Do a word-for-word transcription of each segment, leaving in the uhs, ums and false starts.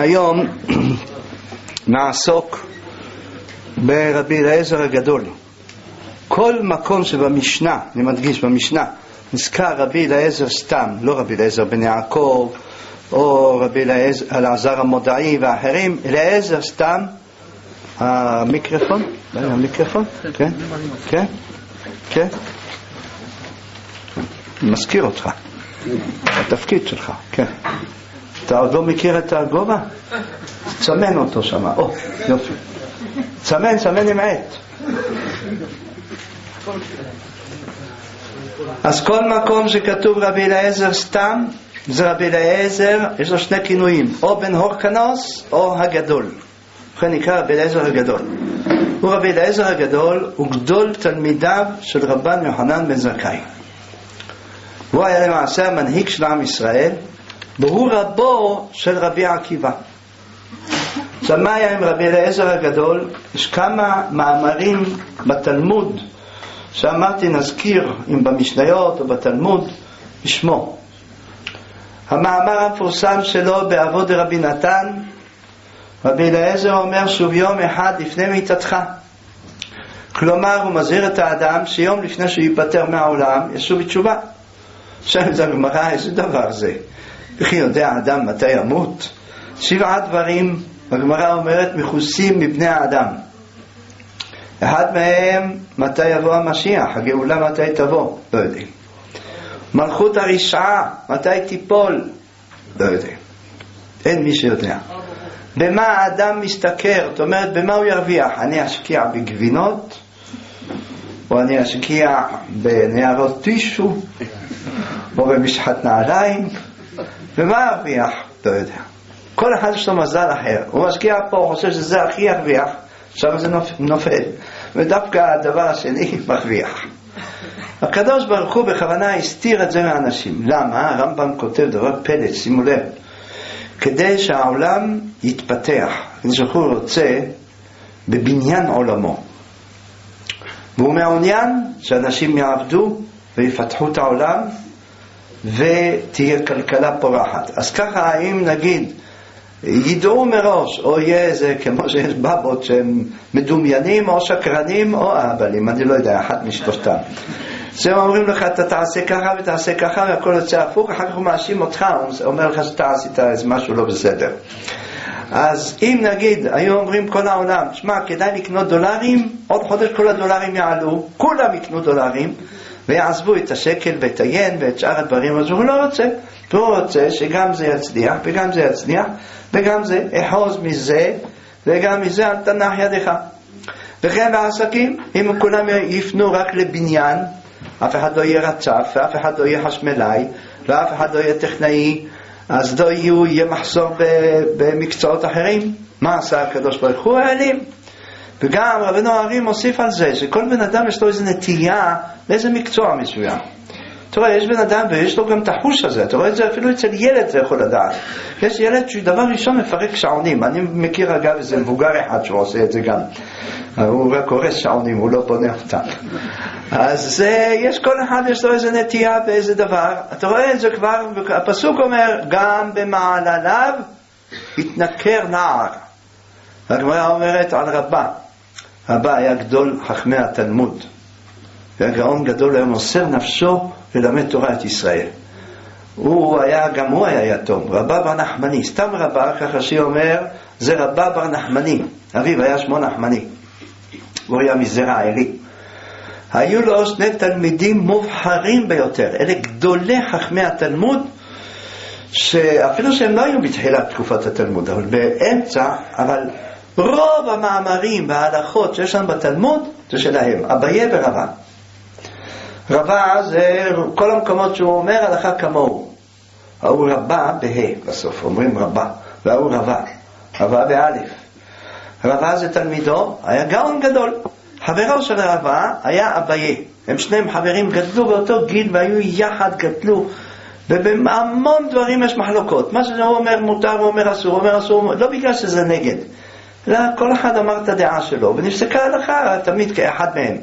היום נעסוק ברבי אליעזר הגדול. כל מקום שבמשנה, אני מדגיש במשנה, נזכר רבי אליעזר סתם, לא רבי אליעזר בן יעקב או רבי אלעזר המודעי ואחרים, אליעזר סתם. המיקרופון? המיקרופון? כן? כן? כן? אני מזכיר אותך, התפקיד שלך, כן. אתה עוד לא מכיר את הגובה? צמן אותו שם, או, יופי. צמן, צמן עם עט. אז כל מקום שכתוב רבי אליעזר סתם, זה רבי אליעזר, יש לו שני כינויים, או בן הורקנוס או הגדול. לכן נקרא רבי אליעזר הגדול. הוא רבי אליעזר הגדול, הוא גדול תלמידיו של רבן יוחנן בן זכאי. הוא היה למעשה המנהיג של עם ישראל, והוא רבו של רבי עקיבא. עכשיו מה היה עם רבי אליעזר הגדול? יש כמה מאמרים בתלמוד שאמרתי נזכיר, אם במשניות או בתלמוד, בשמו. המאמר המפורסם שלו בעבוד רבי נתן, רבי אליעזר אומר שוב יום אחד לפני מיתתך. כלומר הוא מזהיר את האדם שיום לפני שהוא ייפטר מהעולם ישוב בתשובה. עכשיו זה הגמרא, איזה דבר זה? וכי יודע האדם מתי ימות? שבעה דברים הגמרא אומרת מכוסים מבני האדם. אחד מהם מתי יבוא המשיח, הגאולה מתי תבוא, לא יודעים. מלכות הרשעה מתי תיפול, לא יודעים. אין מי שיודע. במה האדם מסתכר, זאת אומרת במה הוא ירוויח? אני אשקיע בגבינות או אני אשקיע בניירות טישו או במשחת נעליים, ומה ירוויח? לא יודע. כל אחד יש לו מזל אחר. הוא משקיע פה, הוא חושב שזה הכי ירוויח, עכשיו זה נופל, ודווקא הדבר השני מרוויח. הקדוש ברוך הוא בכוונה הסתיר את זה מהאנשים. למה? הרמב"ם כותב דבר פלט, שימו לב, כדי שהעולם יתפתח. הקדוש ברוך הוא רוצה בבניין עולמו, והוא מעוניין שאנשים יעבדו ויפתחו את העולם ותהיה כלכלה פורחת. אז ככה אם נגיד ידעו מראש, או יהיה איזה כמו שיש בבות שהם מדומיינים או שקרנים או אהבלים, אני לא יודע, אחת משלושתם, שהם אומרים לך אתה תעשה ככה ותעשה ככה והכל יוצא הפוך, אחר כך הוא מאשים אותך, הוא אומר לך שאתה עשית איזה משהו לא בסדר. אז אם נגיד היו אומרים כל העולם, שמע כדאי לקנות דולרים, עוד חודש כל הדולרים יעלו, כולם יקנו דולרים ויעזבו את השקל ואת היין ואת שאר הדברים, אז הוא לא רוצה. הוא רוצה שגם זה יצליח וגם זה יצליח וגם זה אחוז מזה וגם מזה אל תנח ידך. וכן בעסקים, אם כולם יפנו רק לבניין, אף אחד לא יהיה רצף ואף אחד לא יהיה חשמלאי ואף אחד לא יהיה טכנאי, אז לא יהיו, יהיה מחסור במקצועות אחרים. מה עשה הקדוש ברוך הוא? העלים. וגם רבנו הרים מוסיף על זה שכל בן אדם יש לו איזו נטייה לאיזה מקצוע מסוים. אתה רואה, יש בן אדם ויש לו גם את החוש הזה, אתה רואה את זה אפילו אצל ילד זה יכול לדעת. יש ילד שדבר ראשון מפרק שעונים, אני מכיר אגב איזה מבוגר אחד שהוא עושה את זה גם, הוא רק הורס שעונים, הוא לא בונה אותם. אז זה, יש כל אחד יש לו איזה נטייה באיזה דבר, אתה רואה את זה כבר, הפסוק אומר גם במעלליו התנכר נער. הגמרא אומרת על רבא, רבא היה גדול חכמי התלמוד, היה גאון גדול, היה מוסר נפשו ללמד תורה את ישראל. הוא היה, גם הוא היה יתום, רבא בר נחמני, סתם רבא, ככה שאומר, זה רבא בר נחמני, אביו היה שמו נחמני, הוא היה מזרע עלי. היו לו שני תלמידים מובחרים ביותר, אלה גדולי חכמי התלמוד, שאפילו שהם לא היו בתחילת תקופת התלמוד, אבל באמצע, אבל רוב המאמרים וההלכות שיש לנו בתלמוד זה שלהם, אביי ורבא. רבא זה כל המקומות שהוא אומר הלכה כמוהו, ההוא רבא בה' בסוף אומרים רבא, וההוא רבא, רבא באלף. רבא זה תלמידו, היה גאון גדול. חברו של רבא היה אביי, הם שניהם חברים, גדלו באותו גיל והיו יחד, גדלו, ובהמון דברים יש מחלוקות. מה שהוא אומר מותר, הוא אומר אסור, הוא אומר אסור, לא בגלל שזה נגד, אלא כל אחד אמר את הדעה שלו ונפסקה הלכה תמיד כאחד מהם.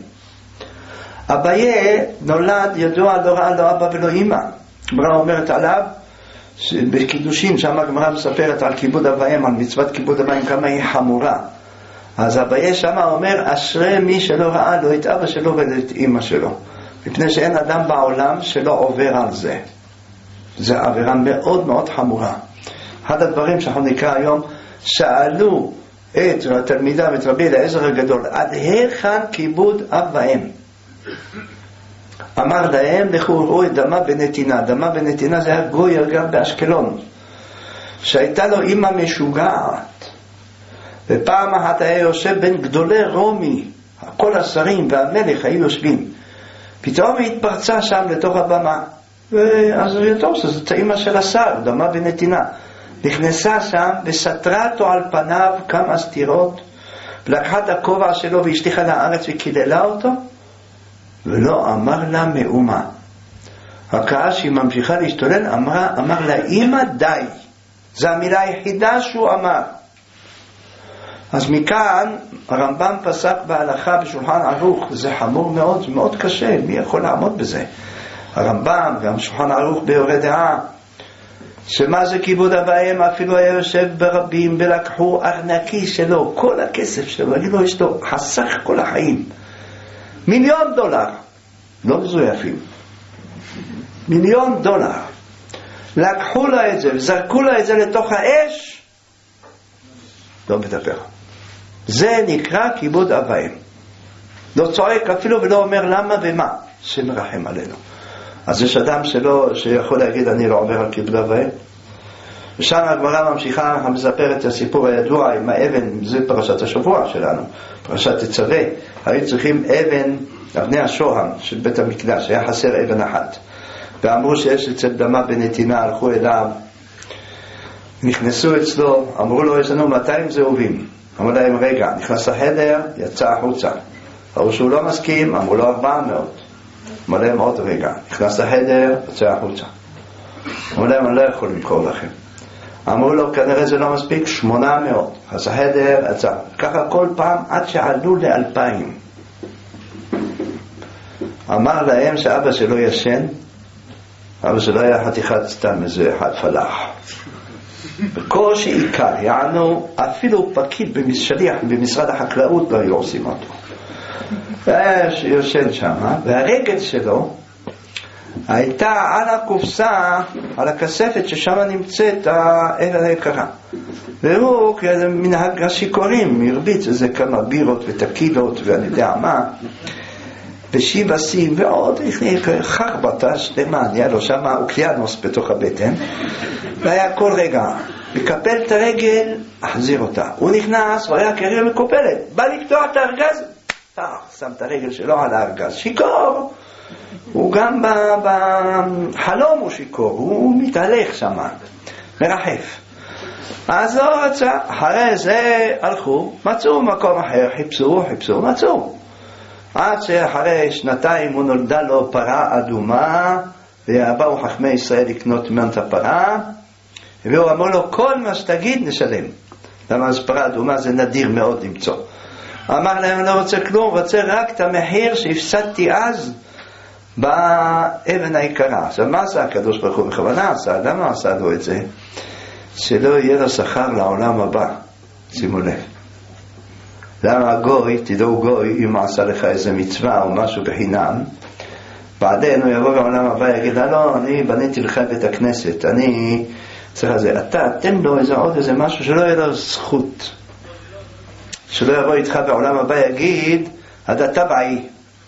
אביי נולד ידוע, לא ראה לא אבא ולא אמא. אמרה אומרת עליו בקידושין, שם הגמרא מספרת על כיבוד אב ואם, על מצוות כיבוד אב ואם, כמה היא חמורה. אז אביי שם אומר, אשרי מי שלא ראה לא את אבא שלו ואת אמא שלו, מפני שאין אדם בעולם שלא עובר על זה. זה עבירה מאוד מאוד חמורה. אחד הדברים שאנחנו נקרא היום, שאלו את התלמידה ואת רבי אליעזר הגדול, עד היכן כיבוד אב ואם? אמר להם, לכו ראו את דמה בנתינה. דמה בנתינה זה היה גוי גם באשקלון, שהייתה לו אמא משוגעת, ופעם אחת היה יושב בין גדולי רומי, כל השרים והמלך היו יושבים, פתאום היא התפרצה שם לתוך הבמה, ואז הוא ידעו שזאת האמא של השר, דמה בנתינה. נכנסה שם וסתרה אותו על פניו כמה סתירות, ולקחה את הכובע שלו והשליחה לארץ וקיללה אותו, ולא אמר לה מאומה. הקהל שהיא ממשיכה להשתולל, אמרה, אמר לה, אמא די. זו המילה היחידה שהוא אמר. אז מכאן הרמב"ם פסק בהלכה בשולחן ערוך, זה חמור מאוד, זה מאוד קשה, מי יכול לעמוד בזה? הרמב"ם, גם שולחן ערוך ביורה דעה, שמה זה כיבוד אב ואם? אפילו היה יושב ברבים ולקחו ארנקי שלו, כל הכסף שלו, אני לא יש לו, חסך כל החיים, מיליון דולר, לא מזויפים, מיליון דולר, לקחו לה את זה וזרקו לה את זה לתוך האש, לא מדבר. זה נקרא כיבוד אב ואם. לא צועק אפילו ולא אומר למה ומה, שמרחם עלינו. אז יש אדם שלא, שיכול להגיד אני לא עובר על כיבוד אב ואם. ושם הגמרא ממשיכה, מספרת את הסיפור הידוע עם האבן, זה פרשת השבוע שלנו, פרשת תצווה. היו צריכים אבן, אבני השוהם של בית המקדש, היה חסר אבן אחת, ואמרו שיש אצל דמה בנתינה, הלכו אליו, נכנסו אצלו, אמרו לו יש לנו מאתיים זהובים. אמרו להם רגע, נכנס לחדר, יצא החוצה. אמרו שהוא לא מסכים, אמרו לו ארבע מאות. אמרו להם עוד רגע, נכנס לחדר, יצא החוצה. אמרו להם אני לא יכול למכור לכם. אמרו לו כנראה זה לא מספיק, שמונה מאות. אז החדר יצא. ככה כל פעם עד שעלו לאלפיים. אמר להם שאבא שלו ישן, אבא שלו היה חתיכת סתם איזה אחד פלח. בקושי עיקר, יענו אפילו פקיד במשליח במשרד החקלאות לא היו עושים אותו. יושן שם, והרגל שלו הייתה על הקופסה, על הכספת ששם נמצאת האבן היקרה, והוא מנהג השיכורים הרביץ איזה כמה בירות ותקילות ואני יודע מה ושיבסים ועוד חרבתה שלמה, היה לו שם אוקיינוס בתוך הבטן, והיה כל רגע מקפל את הרגל, החזיר אותה. הוא נכנס והיה כרגע מקופלת, בא לקטוע את הארגז, שם את הרגל שלו על הארגז, שיקור. הוא גם בחלום הוא שיקור, הוא מתהלך שם, מרחף. אז לא רצה, אחרי זה הלכו, מצאו מקום אחר, חיפשו, חיפשו, מצאו. עד שאחרי שנתיים הוא נולדה לו פרה אדומה, ובאו חכמי ישראל לקנות ממנו את הפרה, והוא אמר לו כל מה שתגיד נשלם. למה אז פרה אדומה זה נדיר מאוד למצוא. אמר להם לא רוצה כלום, רוצה רק את המחיר שהפסדתי אז באבן היקרה. עכשיו מה עשה הקדוש ברוך הוא? בכוונה עשה, למה עשה לו את זה? שלא יהיה לו שכר לעולם הבא. שימו לב, למה גוי, תדעו גוי, אם עשה לך איזה מצווה או משהו בחינם, בעדין הוא יבוא בעולם הבא יגיד לא, אני בניתי לך בית הכנסת, אני צריך לזה, אתה תן לו איזה עוד איזה משהו שלא יהיה לו זכות, שלא יבוא איתך בעולם הבא יגיד אתה טבעי,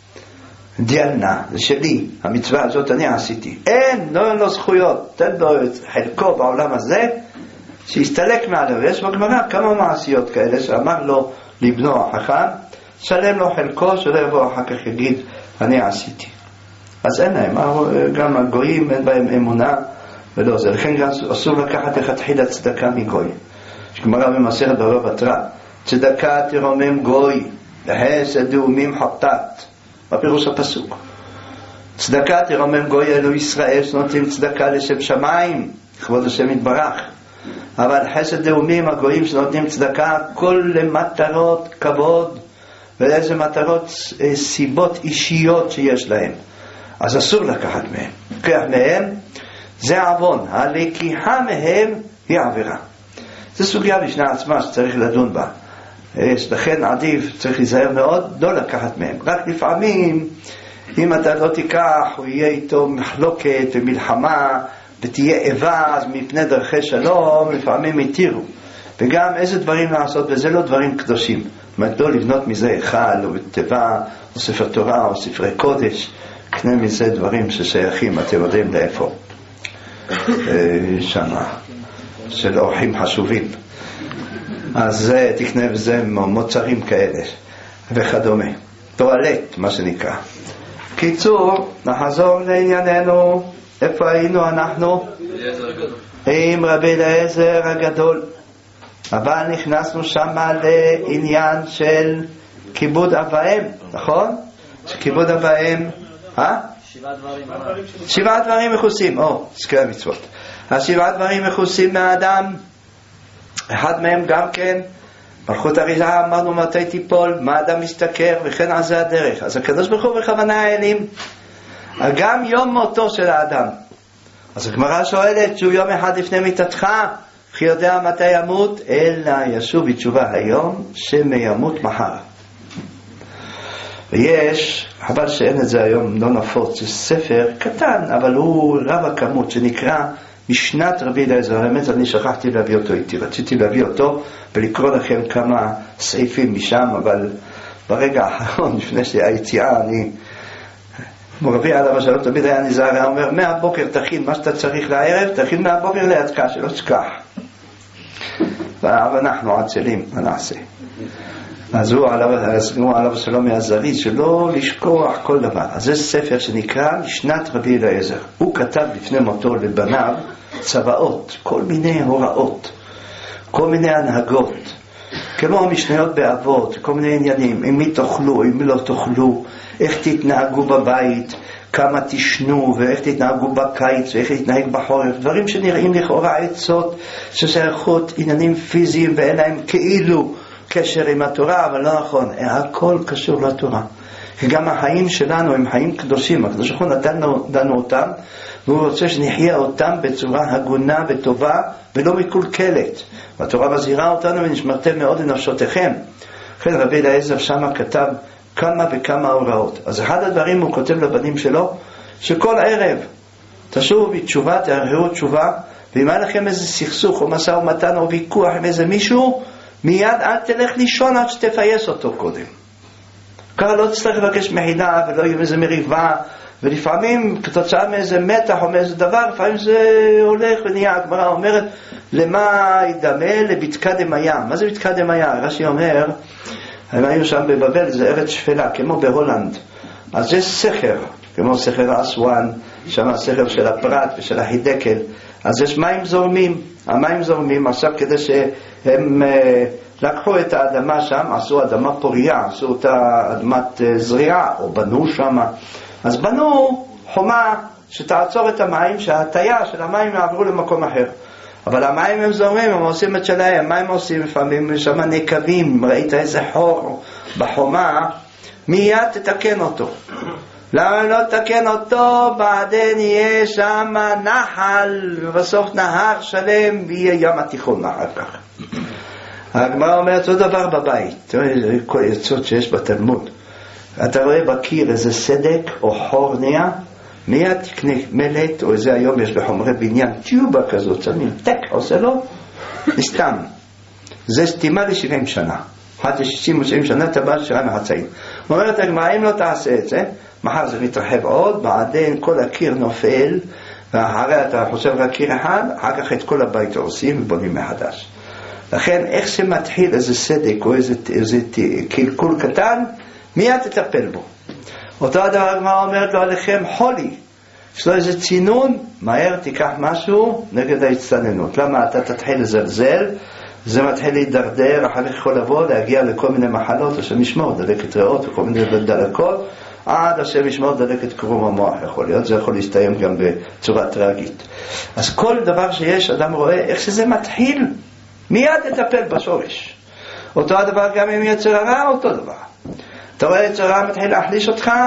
דיאלנה, זה שלי, המצווה הזאת אני עשיתי, אין, לא יהיה לו זכויות, תן לו את חלקו בעולם הזה שיסתלק מעליו. יש בגמרא כמה מעשיות כאלה שאמר לו לבנו החכם, שלם לו חלקו, שלא יבוא אחר כך יגיד אני עשיתי. אז אין להם, גם הגויים אין בהם אמונה ולא זה, לכן גם אסור לקחת לכתחילה צדקה מגוי. יש גמרא במסכת בבא בתרא, צדקה תרומם גוי וחסד דאומים חטאת. מה פירוש הפסוק? צדקה תרומם גוי אלו ישראל שנותנים צדקה לשם שמיים, לכבוד השם יתברך. אבל חסד דאומים הגויים שנותנים צדקה כל למטרות כבוד ולאיזה מטרות סיבות אישיות שיש להם, אז אסור לקחת מהם. לקח מהם זה עוון, הלקיחה מהם היא עבירה. זו סוגיה בשנה עצמה שצריך לדון בה. לכן עדיף, צריך להיזהר מאוד, לא לקחת מהם. רק לפעמים, אם אתה לא תיקח, הוא יהיה איתו מחלוקת ומלחמה, ותהיה איבה, אז מפני דרכי שלום, לפעמים יתירו. וגם איזה דברים לעשות, וזה לא דברים קדושים. זאת אומרת, לא לבנות מזה היכל, או תיבה, או ספר תורה, או ספרי קודש. קנה מזה דברים ששייכים, אתם יודעים לאיפה. שמה, של אורחים חשובים. אז תקנה בזה מוצרים כאלה, וכדומה. טואלט, מה שנקרא. קיצור, נחזור לענייננו. איפה היינו אנחנו? עם רבי אליעזר הגדול. אבל נכנסנו שם לעניין של כיבוד אב ואם, נכון? כיבוד אב ואם, אה? שבעה דברים. שבעה דברים מכוסים, או, זכרי המצוות. השבעה דברים מכוסים מהאדם, אחד מהם גם כן, מלכות אריזה, אמרנו מתי תיפול, מה האדם מסתכר, וכן על זה הדרך. אז הקדוש ברוך הוא בכוונה האלים, גם יום מותו של האדם. אז הגמרא שואלת שהוא יום אחד לפני מיתתך, כי יודע מתי ימות, אלא ישוב בתשובה היום, שמיימות מחר. ויש, חבל שאין את זה היום, לא נפוץ, זה ספר קטן, אבל הוא רב הכמות, שנקרא משנת רבי אליעזר. האמת, אני שכחתי להביא אותו איתי, רציתי להביא אותו ולקרוא לכם כמה סעיפים משם, אבל ברגע האחרון, לפני שהיציאה, אני... מורבי עליו השלום תמיד היה נזהר, היה אומר, מהבוקר תכין מה שאתה צריך לערב, תכין מהבוקר לידך, שלא תשכח. ואנחנו עצלים, מה נעשה? אז הוא עליו השלום מהזריז, שלא לשכוח כל דבר. אז זה ספר שנקרא משנת רבי אליעזר. הוא כתב לפני מותו לבניו צוואות, כל מיני הוראות, כל מיני הנהגות, כמו המשניות באבות, כל מיני עניינים, עם מי תאכלו, עם מי לא תאכלו, איך תתנהגו בבית, כמה תשנו, ואיך תתנהגו בקיץ, ואיך תתנהג בחורף, דברים שנראים לכאורה עצות ששייכות עניינים פיזיים ואין להם כאילו קשר עם התורה, אבל לא נכון, הכל קשור לתורה. כי גם החיים שלנו הם חיים קדושים, הקדוש ברוך הוא נתנו לנו אותם, והוא רוצה שנחיה אותם בצורה הגונה וטובה ולא מקולקלת. והתורה מזהירה אותנו ונשמרתם מאוד לנפשותיכם. לכן רבי אליעזר שמה כתב כמה וכמה הוראות. אז אחד הדברים הוא כותב לבנים שלו, שכל ערב תשובו בתשובה, תערערו תשובה, ואם היה לכם איזה סכסוך או משא ומתן או ויכוח עם איזה מישהו, מיד אל תלך לישון עד שתפייס אותו קודם. ככה לא תצטרך לבקש מחילה ולא יהיה איזה מריבה, ולפעמים כתוצאה מאיזה מתח או מאיזה דבר, לפעמים זה הולך ונהיה. הגמרא אומרת, למה ידמה? לבתקה דמיה. מה זה בתקה דמיה? רש"י אומר, הם היו שם בבבל, זה ארץ שפלה, כמו בהולנד. אז זה סכר, כמו סכר אסואן, שם הסכר של הפרת ושל החידקל. אז יש מים זורמים, המים זורמים. עכשיו כדי שהם לקחו את האדמה שם, עשו אדמה פוריה, עשו אותה אדמת זריעה, או בנו שם. אז בנו חומה שתעצור את המים, שההטייה של המים יעברו למקום אחר. אבל המים הם זורמים, הם עושים את שלהם. מה הם עושים? לפעמים שם נקבים, ראית איזה חור בחומה, מיד תתקן אותו. למה לא תתקן אותו? בעדין יהיה שם נחל, ובסוף נהר שלם, ויהיה ים התיכון אחר כך. הגמרא אומרת אותו דבר בבית. תראי, כל יצות שיש בתלמוד. אתה רואה בקיר איזה סדק או חור נהיה, מיד תקנה מלט, או איזה היום יש בחומרי בניין טיובה כזאת, שמים טק, עושה לו, סתם. זה סתימה ל-שבעים שנה. עד ל-שישים או שבעים שנה טבעת שירה מחצאים. אומרת הגמרא, אם לא תעשה את זה, מחר זה מתרחב עוד, בעדין כל הקיר נופל, ואחרי אתה חושב רק קיר אחד, אחר כך את כל הבית עושים ובונים מחדש. לכן, איך שמתחיל איזה סדק או איזה, איזה קלקול קטן, מיד תטפל בו. אותו הדבר הגמרא אומרת לו עליכם חולי. יש לו איזה צינון, מהר תיקח משהו נגד ההצטננות. למה אתה תתחיל לזלזל, זה מתחיל להידרדר, אחר כך יכול לבוא, להגיע לכל מיני מחלות, השם ישמור, דלקת ריאות וכל מיני דלקות, עד השם ישמור דלקת קרום המוח יכול להיות, זה יכול להסתיים גם בצורה טרגית. אז כל דבר שיש, אדם רואה איך שזה מתחיל, מיד תטפל בשורש. אותו הדבר גם עם יצר הרע, אותו דבר. אתה רואה יצר הרע מתחיל להחליש אותך,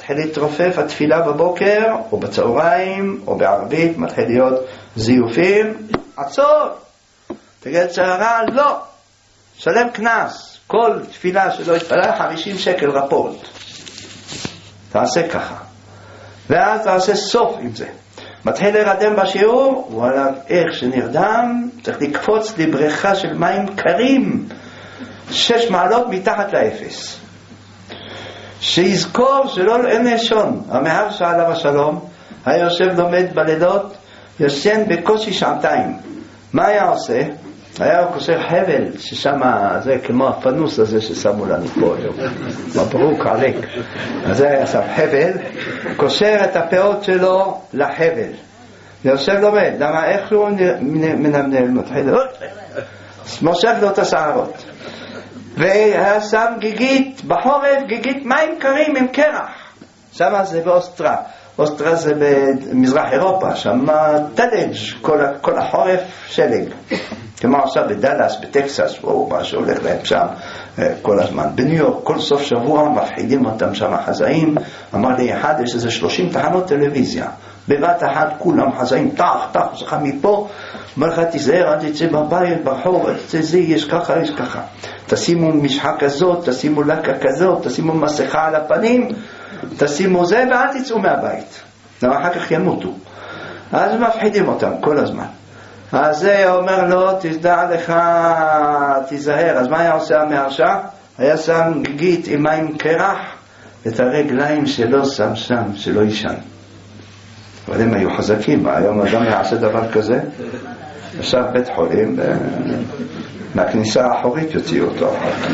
מתחיל להתרופף התפילה בבוקר או בצהריים או בערבית, מתחיל להיות זיופים, עצור, תגיד צהרה, לא, שלם כנס, כל תפילה שלא יתפלל חמישים שקל רפורט, תעשה ככה, ואז תעשה סוף עם זה. מתחיל לרדם בשיעור, וואלה, איך שנרדם, צריך לקפוץ לבריכה של מים קרים, שש מעלות מתחת לאפס. שיזכור שלא אין לישון. המהר שעליו השלום היה יושב לומד בלילות, ישן בקושי שעתיים. מה היה עושה? היה קושר חבל, ששם זה כמו הפנוס הזה ששמו לנו פה היום, מברוק עליק. אז זה היה שם חבל, קושר את הפאות שלו לחבל, יושב לומד. למה? איך הוא מנמנל מתחיל מושך לו את השערות, והיה שם גיגית בחורף, גיגית מים קרים עם קרח. שם זה באוסטרה, אוסטרה זה במזרח אירופה, שם תלג' כל, כל החורף שלג, כמו עכשיו בדלס, בטקסס, או מה שהולך להם שם כל הזמן. בניו יורק, כל סוף שבוע מפחידים אותם שם חזאים. אמר לי אחד, יש איזה שלושים תחנות טלוויזיה, בבת אחת כולם חזאים, תח, תח, זכה מפה, אומר לך תיזהר, אל תצא בבית, ברחוב, אל תצא זה, יש ככה, יש ככה. תשימו משחה כזאת, תשימו לקה כזאת, תשימו מסכה על הפנים, תשימו זה, ואל תצאו מהבית, למה אחר כך ימותו. אז מפחידים אותם כל הזמן. אז זה אומר לו, תדע לך, תיזהר. אז מה היה עושה המהרשע? היה שם גיגית עם מים קרח, את הרגליים שלו שם שם, שלא ישן. אבל הם היו חזקים. היום אדם יעשה דבר כזה, עכשיו בית חולים, מהכניסה האחורית יוציאו אותו.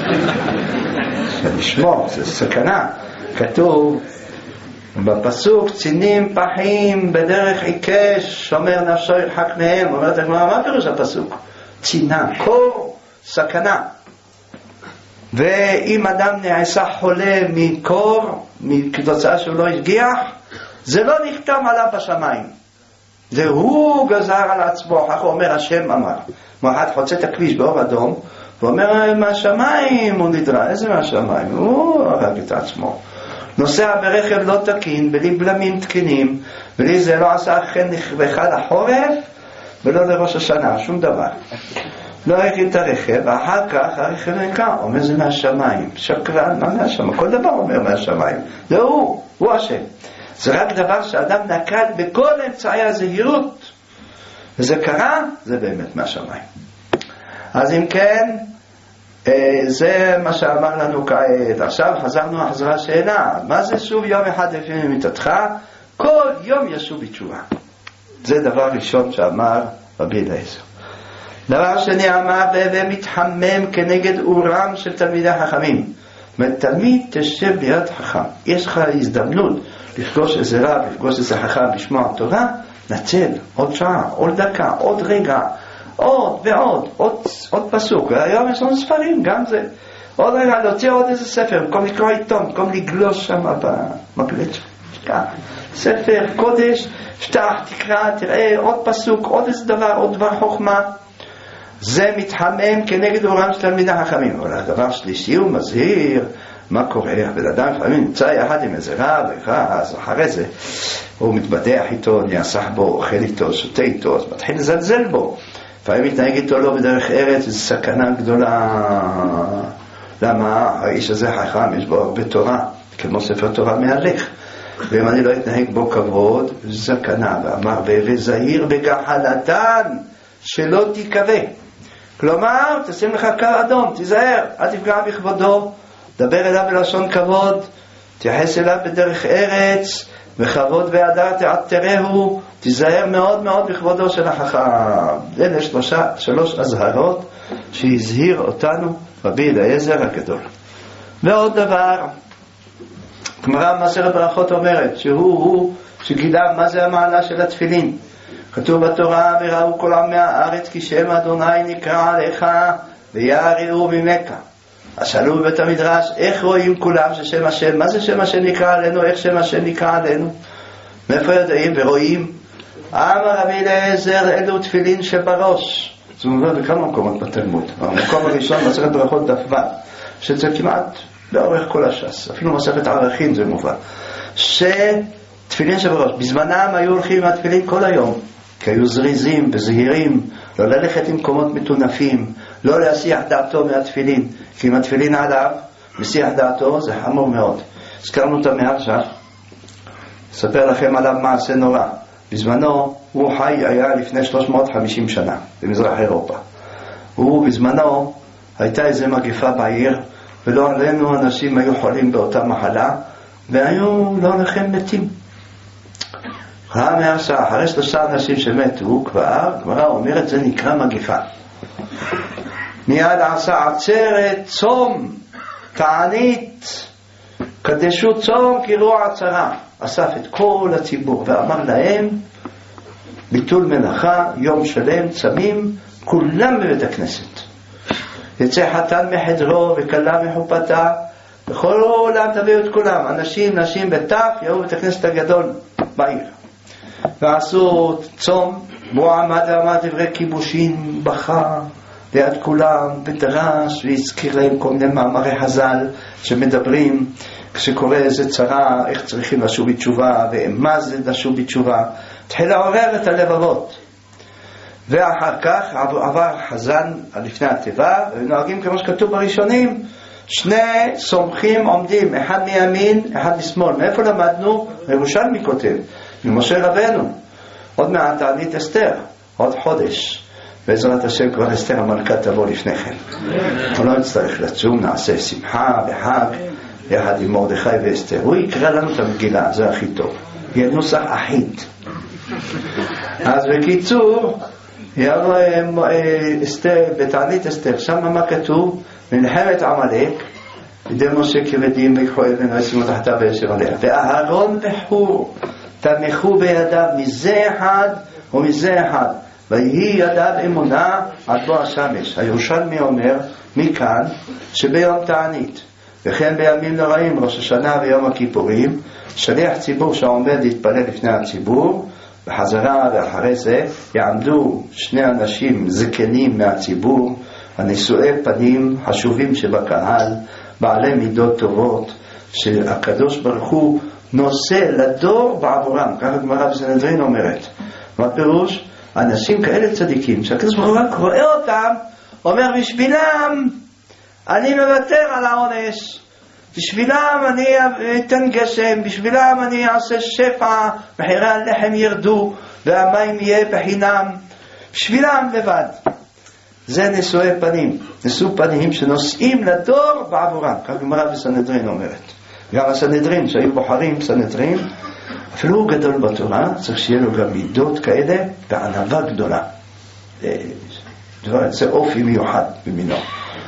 לשמור, זה סכנה. כתוב בפסוק, צינים פחים בדרך עיקש, שומר נפשו ירחק מהם. אומרת הגמרא, מה פירוש הפסוק? צינה, קור, סכנה. ואם אדם נעשה חולה מקור, מכתוצאה שהוא לא השגיח, זה לא נכתב עליו בשמיים, זה הוא גזר על עצמו. כך אומר השם אמר. מועד חוצה את הכביש באור אדום ואומר מהשמיים הוא נדרה. איזה מהשמיים? הוא הרג את עצמו. נוסע ברכב לא תקין, בלי בלמים תקינים, בלי זה לא עשה חן אחד החורף ולא לראש השנה, שום דבר. לא הכין את הרכב, ואחר כך הרכב נקע, אומר זה מהשמיים. שקרן, מה מהשמיים? כל דבר אומר מהשמיים. זה הוא, הוא השם. זה רק דבר שאדם נקט בכל אמצעי הזהירות, וזה קרה, זה באמת מהשמיים. אז אם כן, זה מה שאמר לנו כעת. עכשיו חזרנו החזרה שאלה, מה זה שוב יום אחד לפני מיתתך? כל יום ישוב בתשובה. זה דבר ראשון שאמר רבי אליעזר. דבר שני אמר, ומתחמם כנגד אורם של תלמידי החכמים. תלמיד תשב ביד חכם, יש לך הזדמנות לפגוש איזה רב, לפגוש איזה חכם, לשמוע תורה, נצל עוד שעה, עוד דקה, עוד רגע, עוד ועוד, עוד, עוד פסוק. והיום יש לנו ספרים, גם זה. עוד רגע, להוציא עוד איזה ספר, במקום לקרוא עיתון, במקום לגלוש שם במקלט שם. ספר קודש, פתח, תקרא, תראה עוד פסוק, עוד איזה דבר, עוד דבר חוכמה. זה מתחמם כנגד אורם של תלמידי החכמים. אבל הדבר שלישי הוא מזהיר, מה קורה? בן-אדם לפעמים נמצא יחד עם איזה רב, אז אחרי זה הוא מתבדח איתו, נעסח בו, אוכל איתו, שותה איתו, אז מתחיל לזלזל בו. לפעמים מתנהג איתו לא בדרך ארץ, זו סכנה גדולה. למה? האיש הזה חכם, יש בו הרבה תורה, כמו ספר תורה מהלך. ואם אני לא אתנהג בו כבוד, זו סכנה. ואמר, וזהיר בגחלתן, שלא תיקווה. כלומר, תשים לך קו אדום, תיזהר, אל תפגע בכבודו, דבר אליו בלשון כבוד, תייחס אליו בדרך ארץ, וכבוד והדר תעטרהו, תיזהר מאוד מאוד בכבודו של החכם. אלה שלושה, שלוש הזהרות שהזהיר אותנו רבי אליעזר הגדול. ועוד דבר, גמרא במסכת ברכות אומרת, שהוא הוא שגילה מה זה המעלה של התפילין. כתוב בתורה, וראו כל עמי הארץ כי שם אדוני נקרא עליך ויראו ממך. אז שאלו בבית המדרש, איך רואים כולם ששם השם, מה זה שם השם נקרא עלינו, איך שם השם נקרא עלינו? מאיפה יודעים ורואים? אמר רבי אליעזר, אלו תפילין שבראש. זה מובן בכמה מקומות בתלמוד. המקום הראשון, מסכת ברכות דף ו', שזה כמעט לאורך כל הש"ס, אפילו מסכת ערכים זה מובן. שתפילין שבראש, בזמנם היו הולכים עם התפילין כל היום, כי היו זריזים וזהירים, לא ללכת עם מקומות מטונפים, לא להסיח דעתו מהתפילין, כי אם התפילין עליו מסיח דעתו זה חמור מאוד. הזכרנו את המאה עכשיו, אספר לכם עליו מעשה נורא. בזמנו הוא חי היה לפני שלוש מאות וחמישים שנה במזרח אירופה. הוא בזמנו הייתה איזו מגפה בעיר, ולא עלינו אנשים היו חולים באותה מחלה, והיו לא לכם מתים. אחרי שלושה אנשים שמתו כבר, כבר אומרת זה נקרא מגפה. מיד עשה עצרת צום, תענית, קדשו צום קראו עצרה. אסף את כל הציבור ואמר להם ביטול מלאכה, יום שלם, צמים, כולם בבית הכנסת. יצא חתן מחדרו וכלה מחופתה, בכל העולם תביאו את כולם, אנשים, נשים בטף, יראו בית הכנסת הגדול בעיר. ועשו צום, והוא עמד ועמד דברי כיבושין, בכה ליד כולם, ודרש והזכיר להם כל מיני מאמרי חז"ל שמדברים כשקורה איזה צרה, איך צריכים לשוב בתשובה, ומה זה לשוב בתשובה. התחיל לעורר את הלבבות. ואחר כך עבר חזן לפני התיבה, ונוהגים כמו שכתוב בראשונים, שני סומכים עומדים, אחד מימין, אחד משמאל. מאיפה למדנו? ירושלמי כותב, ממשה רבנו. עוד מעט תענית אסתר, עוד חודש. בעזרת השם כבר אסתר המלכה תבוא לפני כן. הוא לא נצטרך לצום, נעשה שמחה וחג יחד עם מרדכי ואסתר. הוא יקרא לנו את המגילה, זה הכי טוב. יהיה נוסח אחיד. אז בקיצור, יבוא אסתר, בתענית אסתר, שם מה כתוב? מלחמת עמלק, ידי משה כבדים ויקחו אבן וישימו תחתה וישב עליה. ואהרון וחור תמכו בידיו מזה אחד ומזה אחד. ויהי ידיו אמונה עד בוא השמש. הירושלמי אומר מכאן שביום תענית וכן בימים נוראים, ראש השנה ויום הכיפורים, שליח ציבור שעומד להתפלל לפני הציבור, בחזרה ואחרי זה יעמדו שני אנשים זקנים מהציבור, הנשואי פנים חשובים שבקהל, בעלי מידות טובות, שהקדוש ברוך הוא נושא לדור בעבורם. ככה גמרא בסנהדרין אומרת. מה פירוש? אנשים כאלה צדיקים שהקדוש ברוך הוא רואה אותם, אומר בשבילם אני מוותר על העונש, בשבילם אני אתן גשם, בשבילם אני אעשה שפע, מחירי הלחם ירדו והמים יהיה בחינם, בשבילם לבד. זה נשואי פנים, נשוא פנים שנושאים לדור בעבורם. כך גמרא בסנהדרין אומרת. גם הסנהדרין שהיו בוחרים סנהדרין, אפילו הוא גדול בתורה, צריך שיהיה לו גם מידות כאלה וענווה גדולה. זה אופי מיוחד במינו.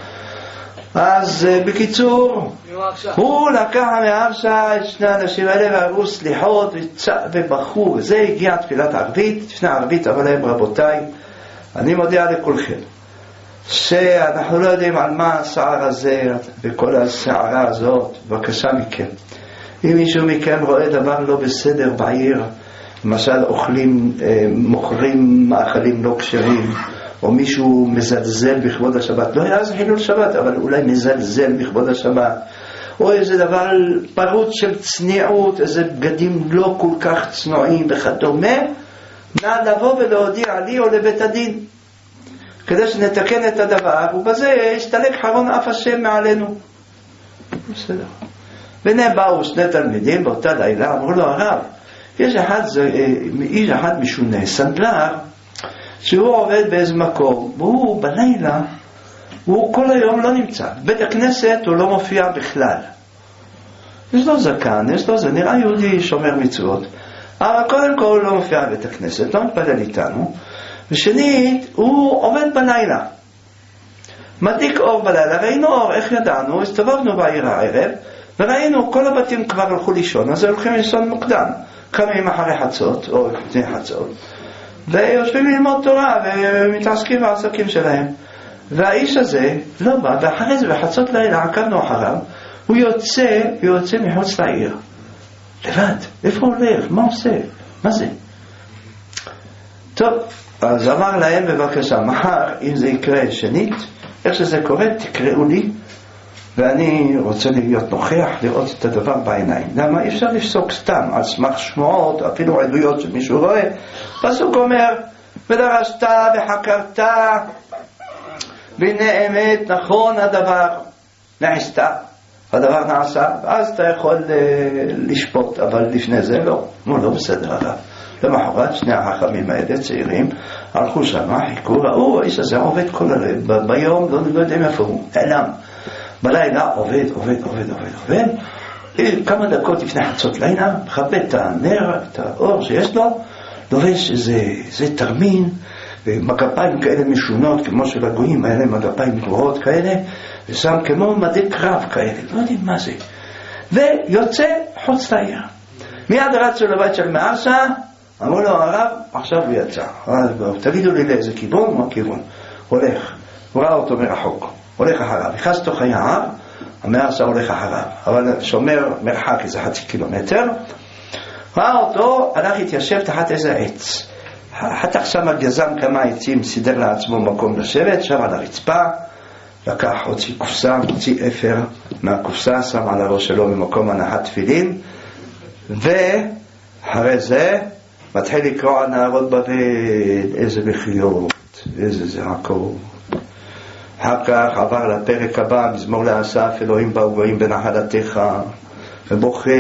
אז בקיצור, הוא לקח מהרשע את שני האנשים האלה והראו סליחות ובחו, וזה הגיע תפילת ערבית. לפני הערבית אבל להם רבותיי, אני מודיע לכולכם שאנחנו לא יודעים על מה השער הזה וכל השערה הזאת. בבקשה מכם, אם מישהו מכם רואה דבר לא בסדר בעיר, למשל אוכלים, מוכרים מאכלים לא כשרים, או מישהו מזלזל בכבוד השבת, לא היה זה חילול שבת, אבל אולי מזלזל בכבוד השבת, או איזה דבר פרוץ של צניעות, איזה בגדים לא כל כך צנועים וכדומה, נא לבוא ולהודיע לי או לבית הדין, כדי שנתקן את הדבר, ובזה יסתלק חרון אף השם מעלינו. בסדר. והנה באו שני תלמידים באותה לילה, אמרו לו הרב, יש אחד, איש אחד משונה, סנדלר, שהוא עובד באיזה מקום, והוא בלילה, הוא כל היום לא נמצא. בית הכנסת הוא לא מופיע בכלל. יש לו זקן, יש לו זה, נראה יהודי שומר מצוות, אבל קודם כל הוא לא מופיע בבית הכנסת, לא מתפלל איתנו. ושנית, הוא עובד בלילה. מדליק אור בלילה, ראינו אור, איך ידענו? הסתובבנו בעיר הערב, וראינו כל הבתים כבר הלכו לישון, אז הולכים לישון מוקדם, קמים אחרי חצות, או לפני חצות, ויושבים ללמוד תורה, ומתעסקים בעסקים שלהם. והאיש הזה לא בא, ואחרי זה בחצות לילה, עקבנו אחריו, הוא יוצא, הוא יוצא מחוץ לעיר. לבד, איפה הוא הולך? מה עושה? מה זה? טוב, אז אמר להם בבקשה, מחר, אם זה יקרה שנית, איך שזה קורה, תקראו לי, ואני רוצה להיות נוכח, לראות את הדבר בעיניים. למה? אי אפשר לפסוק סתם על סמך שמועות, אפילו עדויות שמישהו רואה. פסוק אומר, ודרשת וחקרת, והנה אמת, נכון הדבר נעשתה, הדבר נעשה, ואז אתה יכול לשפוט, אבל לפני זה לא. נו, לא בסדר הרב. למחרת שני החכמים האלה צעירים הלכו שמה, חיכו, ראו, האיש הזה עובד כל הלילה, ביום לא, לא יודעים איפה הוא, נעלם. בלילה עובד, עובד, עובד, עובד, עובד. כמה דקות לפני חצות לילה, מכבה את הנר, את האור שיש לו, לובש איזה, איזה תרמין, מגפיים כאלה משונות, כמו של הגויים, האלה מגפיים גבוהות כאלה, ושם כמו מדי קרב כאלה, לא יודעים מה זה. ויוצא חוץ לעיר. מיד רצו לבית של מארסה, אמרו לו הרב, עכשיו הוא יצא. תגידו לי לאיזה כיוון, מה כיוון? הולך. הוא ראה אותו מרחוק. הולך אחריו. נכנס תוך היער, המארסה הולך אחריו. אבל שומר מרחק איזה חצי קילומטר. ראה אותו, הלך להתיישב תחת איזה עץ. חתך שם גזם כמה עצים, סידר לעצמו מקום לשבת, שם על הרצפה, לקח, הוציא קופסה, הוציא אפר מהקופסה, שם על הראש שלו במקום הנחת תפילין, ואחרי זה מתחיל לקרוא על נערות בבל, איזה בחיות, איזה זעקות. אחר כך עבר לפרק הבא, מזמור לאסף, אלוהים באו גויים בנחלתך, ובוכה,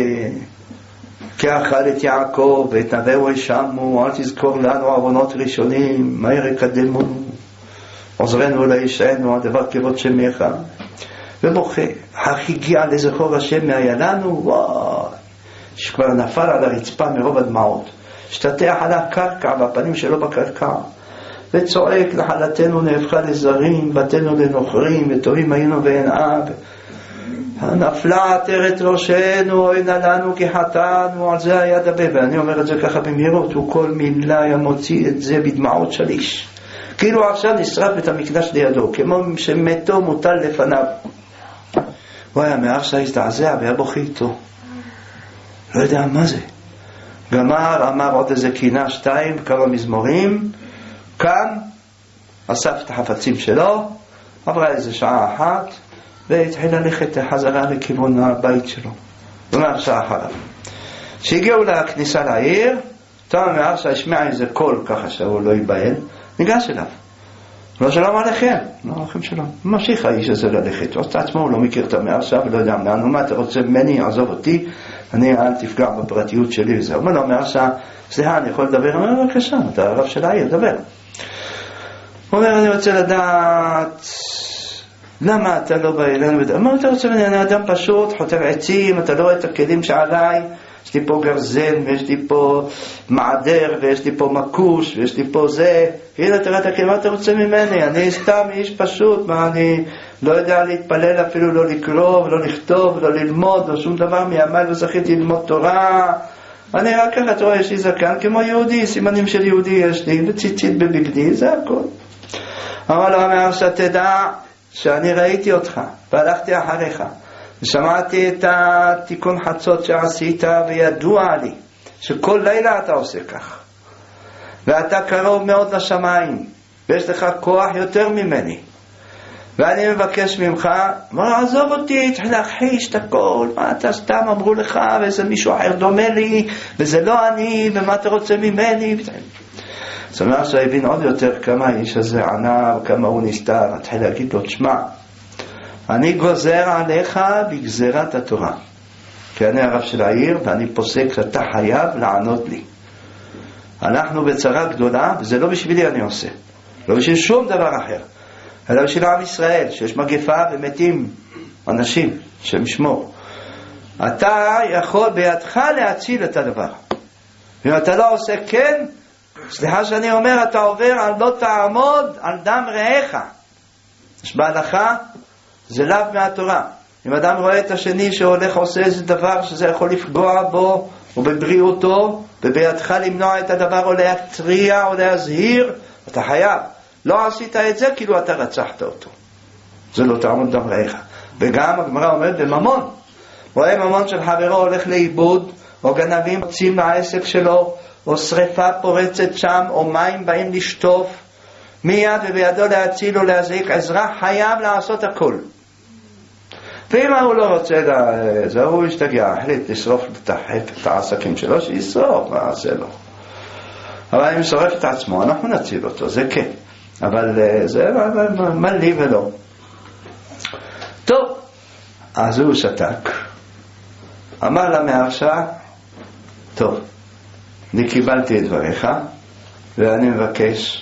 כי אכל את יעקב ואת נביאו ישמו, אל תזכור לנו עוונות ראשונים, מהר יקדמנו, עוזרנו לישענו, הדבר כבוד שמך. ובוכה, אך הגיע לזכור השם מהילנו, וואי, שכבר נפל על הרצפה מרוב הדמעות, השתטח על הקרקע והפנים שלו בקרקע, וצועק לחלתנו נהפכה לזרים, בתינו לנוכרים, וטובים היינו ואין אב, נפלה עטרת ראשנו, אינה לנו כי חטאנו, על זה היה דבה. ואני אומר את זה ככה במהירות, וכל מילה היה מוציא את זה בדמעות שליש, כאילו עכשיו נשרף את המקדש לידו, כמו שמתו מוטל לפניו. הוא היה מארסה הזדעזע והיה בוכה איתו, לא יודע מה זה. גמר, אמר עוד איזה קינה שתיים, כמה מזמורים, כאן אסף את החפצים שלו, עברה איזה שעה אחת, והתחיל ללכת חזרה לכיוון הבית שלו. ומאר שעה אחריו שהגיעו לכניסה לעיר, תום מארסה השמיע איזה קול ככה שהוא לא ייבהל, ניגש אליו, לא שלום עליכם, לא עליכם שלום. ממשיך האיש הזה ללכת, הוא עושה עצמו, הוא לא מכיר את המארסה ולא יודע לאן, מה אתה רוצה ממני, עזוב אותי, אני אל תפגע בפרטיות שלי וזה. הוא אומר לו מארסה, סליחה, אני יכול לדבר? הוא אומר, בבקשה, אתה הרב של העיר, דבר. הוא אומר, אני רוצה לדעת למה אתה לא בא אלינו? מה אתה רוצה ממני? אני אדם פשוט, חותר עצים, אתה לא רואה את הכלים שעליי, יש לי פה גרזן, ויש לי פה מעדר, ויש לי פה מקוש, ויש לי פה זה. הנה תראה את הכלים, מה אתה רוצה ממני? אני סתם איש פשוט, מה אני לא יודע להתפלל, אפילו לא לקרוא, ולא לכתוב, ולא ללמוד, או שום דבר מימיי לא זכיתי ללמוד תורה. אני רק ככה, אתה רואה, יש לי זקן כמו יהודי, סימנים של יהודי יש לי, וציצית בבגדי, זה הכל. אמר לו המארסה, תדע שאני ראיתי אותך והלכתי אחריך ושמעתי את התיקון חצות שעשית, וידוע לי שכל לילה אתה עושה כך, ואתה קרוב מאוד לשמיים ויש לך כוח יותר ממני, ואני מבקש ממך, אמר, עזוב אותי, צריך להכחיש את הכל, מה אתה סתם אמרו לך, וזה מישהו אחר דומה לי, וזה לא אני, ומה אתה רוצה ממני? זאת אומרת שהבין עוד יותר כמה האיש הזה ענה וכמה הוא נסתר. התחיל להגיד לו, תשמע, אני גוזר עליך בגזירת התורה, כי אני הרב של העיר ואני פוסק שאתה חייב לענות לי. אנחנו בצרה גדולה, וזה לא בשבילי אני עושה, לא בשביל שום דבר אחר, אלא בשביל עם ישראל שיש מגפה ומתים אנשים, שמשמור. אתה יכול בידך להציל את הדבר, ואם אתה לא עושה כן, סליחה שאני אומר, אתה עובר על לא תעמוד על דם רעך. יש בהלכה, זה לאו מהתורה. אם אדם רואה את השני שהולך עושה איזה דבר שזה יכול לפגוע בו או בבריאותו, ובידך למנוע את הדבר או להתריע או להזהיר, אתה חייב. לא עשית את זה, כאילו אתה רצחת אותו. זה לא תעמוד דם רעך. וגם הגמרא אומרת בממון, רואה ממון של חברו הולך לאיבוד, או גנבים מוצאים מהעסק שלו, או שריפה פורצת שם, או מים באים לשטוף, מיד ובידו להציל או להזעיק עזרה, חייב לעשות הכל. ואם הוא לא רוצה, זה הוא ישתגע, החליט לשרוף את העסקים שלו, שישרוף, מה עושה לו? אבל אם שורף את עצמו, אנחנו נציל אותו, זה כן. אבל זה מה לי ולא. טוב, אז הוא שתק. אמר למהרשע, טוב, אני קיבלתי את דבריך, ואני מבקש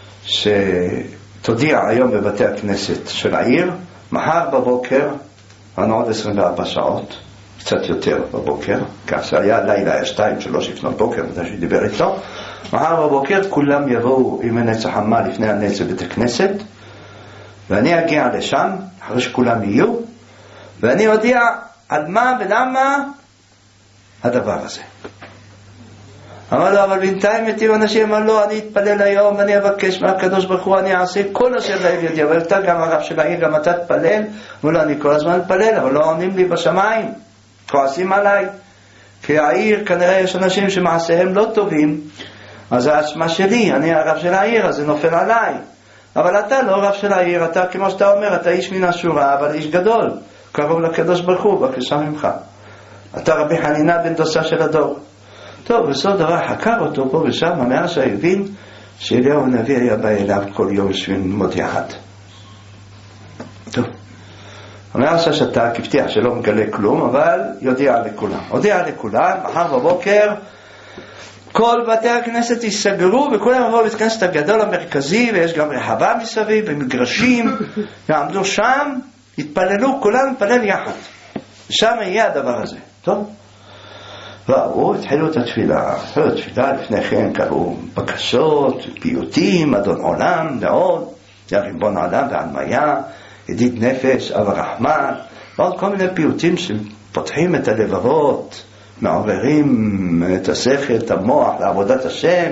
שתודיע היום בבתי הכנסת של העיר, מחר בבוקר, ענו עוד עשרים וארבע שעות, קצת יותר בבוקר, כך שהיה לילה, היה שתיים, שלוש לפנות בוקר, מתי שדיבר איתו, מחר בבוקר כולם יבואו עם הנץ החמה לפני הנץ בבית הכנסת, ואני אגיע לשם, אחרי שכולם יהיו, ואני אודיע על מה ולמה הדבר הזה. אמר לו, אבל בינתיים מתים אנשים, אמר לו, אני אתפלל היום, אני אבקש מהקדוש ברוך הוא, אני אעשה כל אשר לאל ידי, אבל אתה גם הרב של העיר, גם אתה תפלל. אמר לו, אני כל הזמן אתפלל, אבל לא עונים לי בשמיים, כועסים עליי, כי העיר כנראה יש אנשים שמעשיהם לא טובים, אז האשמה שלי, אני הרב של העיר, אז זה נופל עליי. אבל אתה לא רב של העיר, אתה כמו שאתה אומר, אתה איש מן השורה, אבל איש גדול, קרוב לקדוש ברוך הוא, בבקשה ממך. אתה רבי חנינה בן דוסה של הדור. טוב, בסוף דבר חקר אותו פה ושם, המהרשע הבין שאליהו הנביא היה בא אליו כל יום בשביל ללמוד יחד. טוב, המהרשע שתק, הבטיח שלא מגלה כלום, אבל יודיע לכולם. הודיע לכולם, מחר בבוקר, כל בתי הכנסת ייסגרו, וכולם יבואו לבית הכנסת הגדול המרכזי, ויש גם רחבה מסביב, במגרשים, יעמדו שם, יתפללו, כולם יתפלל יחד. ושם יהיה הדבר הזה. טוב? והוא התחילו את התפילה, התחילו את התפילה, לפני כן קראו בקשות, פיוטים, אדון עולם, מאוד, זה ריבון עולם ועלמיה, ידיד נפש, אב הרחמן, ועוד כל מיני פיוטים שפותחים את הלבבות, מעוררים את השכל, את המוח, לעבודת השם,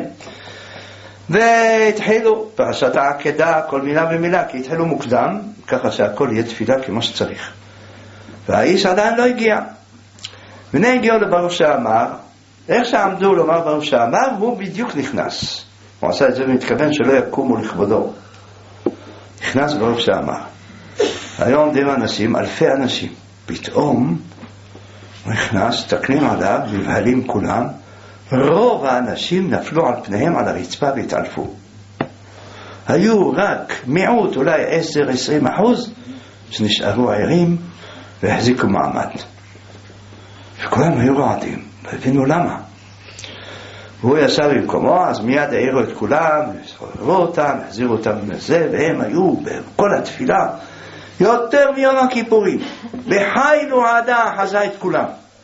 והתחילו פרשת העקדה, כל מילה ומילה, כי התחילו מוקדם, ככה שהכל יהיה תפילה כמו שצריך. והאיש עדיין לא הגיע. והנה הגיעו לברוך שאמר, איך שעמדו לומר ברוך שאמר, הוא בדיוק נכנס. הוא עשה את זה ומתכוון שלא יקומו לכבודו. נכנס ברוך שאמר. היום עומדים אנשים, אלפי אנשים. פתאום הוא נכנס, תקנים עליו, מבהלים כולם, רוב האנשים נפלו על פניהם על הרצפה והתעלפו. היו רק מיעוט, אולי עשר עשרים אחוז, שנשארו ערים והחזיקו מעמד. וכולם היו רועדים, לא הבינו למה. והוא ישב במקומו, אז מיד העירו את כולם, הסחררו אותם, החזירו אותם לזה, והם היו בכל התפילה, יותר מיום הכיפורים, בחיל ורעדה חזה את כולם.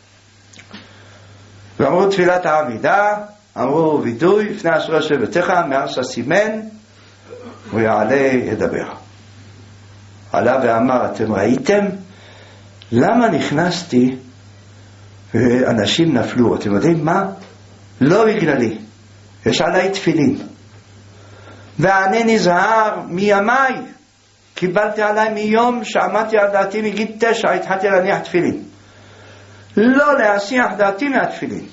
ואמרו תפילת העמידה, אמרו וידוי, לפני אשרי שבתך, מהרשע סימן, הוא יעלה ידבר. עלה ואמר, אתם ראיתם? למה נכנסתי ואנשים נפלו? אתם יודעים מה? לא בגללי, יש עליי תפילין, ואני נזהר מימיי, קיבלתי עליי מיום שעמדתי על דעתי מגיל תשע, התחלתי להניח תפילין, לא להסיח דעתי מהתפילין.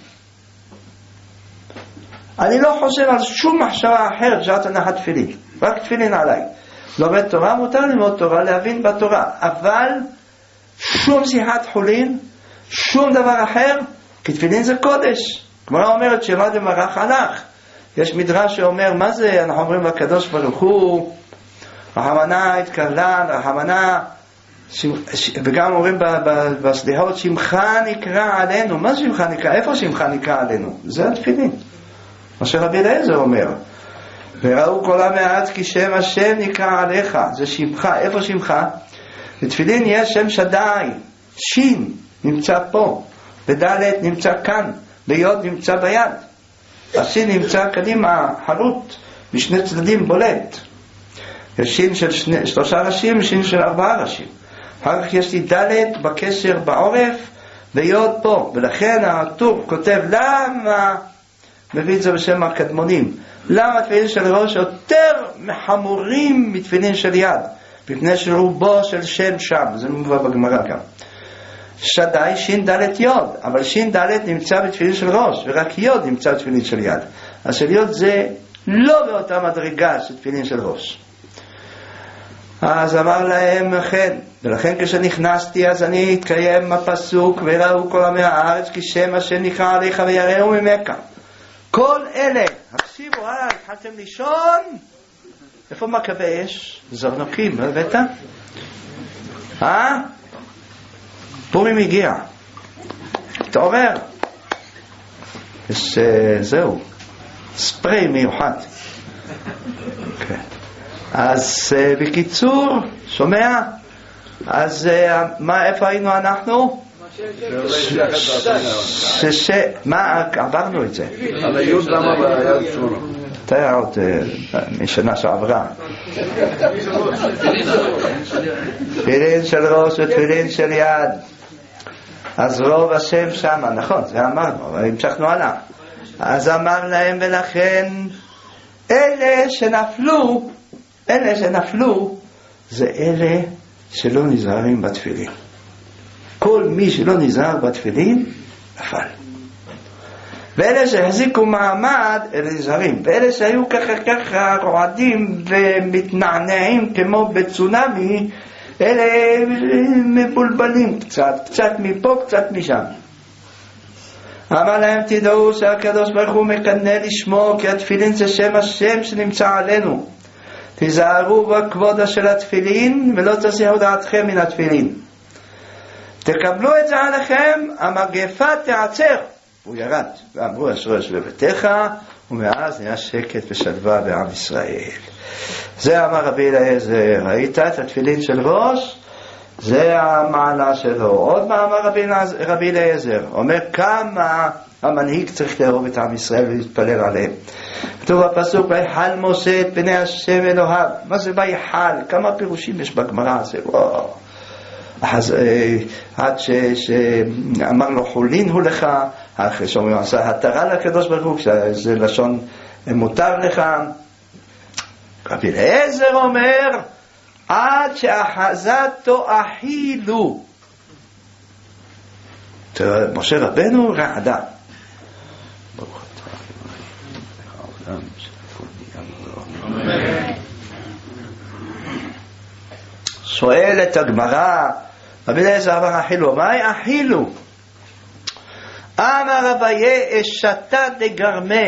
אני לא חושב על שום מחשבה אחרת שעת הנחת תפילין, רק תפילין עליי. לומד תורה, מותר ללמוד תורה, להבין בתורה, אבל שום שיחת חולין, שום דבר אחר, כי תפילין זה קודש. גמרא אומרת שמה דמרח הלך. יש מדרש שאומר מה זה, אנחנו אומרים לקדוש ברוך הוא רחמנא יתקרלן, רחמנא, וגם אומרים בסליחות שמך נקרא עלינו. מה שמך נקרא? איפה שמך נקרא עלינו? זה התפילין, מה שרבי אליעזר אומר, וראו כל המעט כי שם השם נקרא עליך, זה שמך. איפה שמך? בתפילין יש שם שדאי, שין נמצא פה, בדלת נמצא כאן, ביוד נמצא ביד, השין נמצא קדימה, חרוט בשני צדדים בולט. יש שין של שני, שלושה ראשים, שין של ארבעה ראשים. אחר כך יש לי דלת בקשר בעורף ויוד פה, ולכן הטור כותב למה, מביא את זה בשם הקדמונים, למה תפילין של ראש יותר מחמורים מתפילין של יד, מפני שרובו של שם שם, זה מובא בגמרא גם. שדאי שין דלת יוד, אבל שין דלת נמצא בתפילין של ראש, ורק יוד נמצא בתפילין של יד. אז של יוד זה לא באותה מדרגה של תפילין של ראש. אז אמר להם כן, ולכן כשנכנסתי אז אני התקיים הפסוק וראו כל עמי הארץ כי שם השם נקרא עליך ויראו ממך. כל אלה, הקשיבו, אה, התחלתם לישון? איפה מכבי אש? זרנוקים, לא הבאת? אה? פורים הגיע, תעורר. יש, זהו, ספרי מיוחד. כן. אז בקיצור, שומע? אז מה, איפה היינו אנחנו? שש... מה, עברנו את זה? על היוד למה ביד שונו? אתה עוד משנה שעברה. תפילין של ראש ותפילין של יד. אז רוב השם שם, נכון, זה אמרנו, אבל המשכנו הלאה. אז אמר להם ולכן אלה שנפלו, אלה שנפלו זה אלה שלא נזהרים בתפילין. כל מי שלא נזהר בתפילין נפל. ואלה שהחזיקו מעמד אלה נזהרים, ואלה שהיו ככה ככה רועדים ומתנענעים כמו בצונמי אלה מבולבלים קצת, קצת מפה קצת משם. אמר להם תדעו שהקדוש ברוך הוא מקנא לשמו כי התפילין זה שם השם שנמצא עלינו. תיזהרו בכבודה של התפילין ולא תסיחו דעתכם מן התפילין. תקבלו את זה עליכם, המגפה תעצר. הוא ירד ואמרו אשרי יושבי ביתך, ומאז נהיה שקט ושלווה בעם ישראל. זה אמר רבי אליעזר. ראית את התפילין של ראש? זה המעלה שלו. עוד מה אמר רבי, רבי אליעזר? אומר כמה המנהיג צריך לאהוב את עם ישראל ולהתפלל עליהם. כתוב בפסוק ויחל משה את פני השם אלוהיו. מה זה ויחל? כמה פירושים יש בגמרא הזה? וואו. אז עד שאמר לו חולין הוא לך, אחרי שאומרים עשה התרה לקדוש ברוך הוא, שזה לשון מותר לך. רבי אליעזר אומר עד שאחזתו אכילו. משה רבנו רעדה. שואלת הגמרא, רבי אליעזר אמר אכילו, מה אכילו? אמר אביי אשתה דגרמה,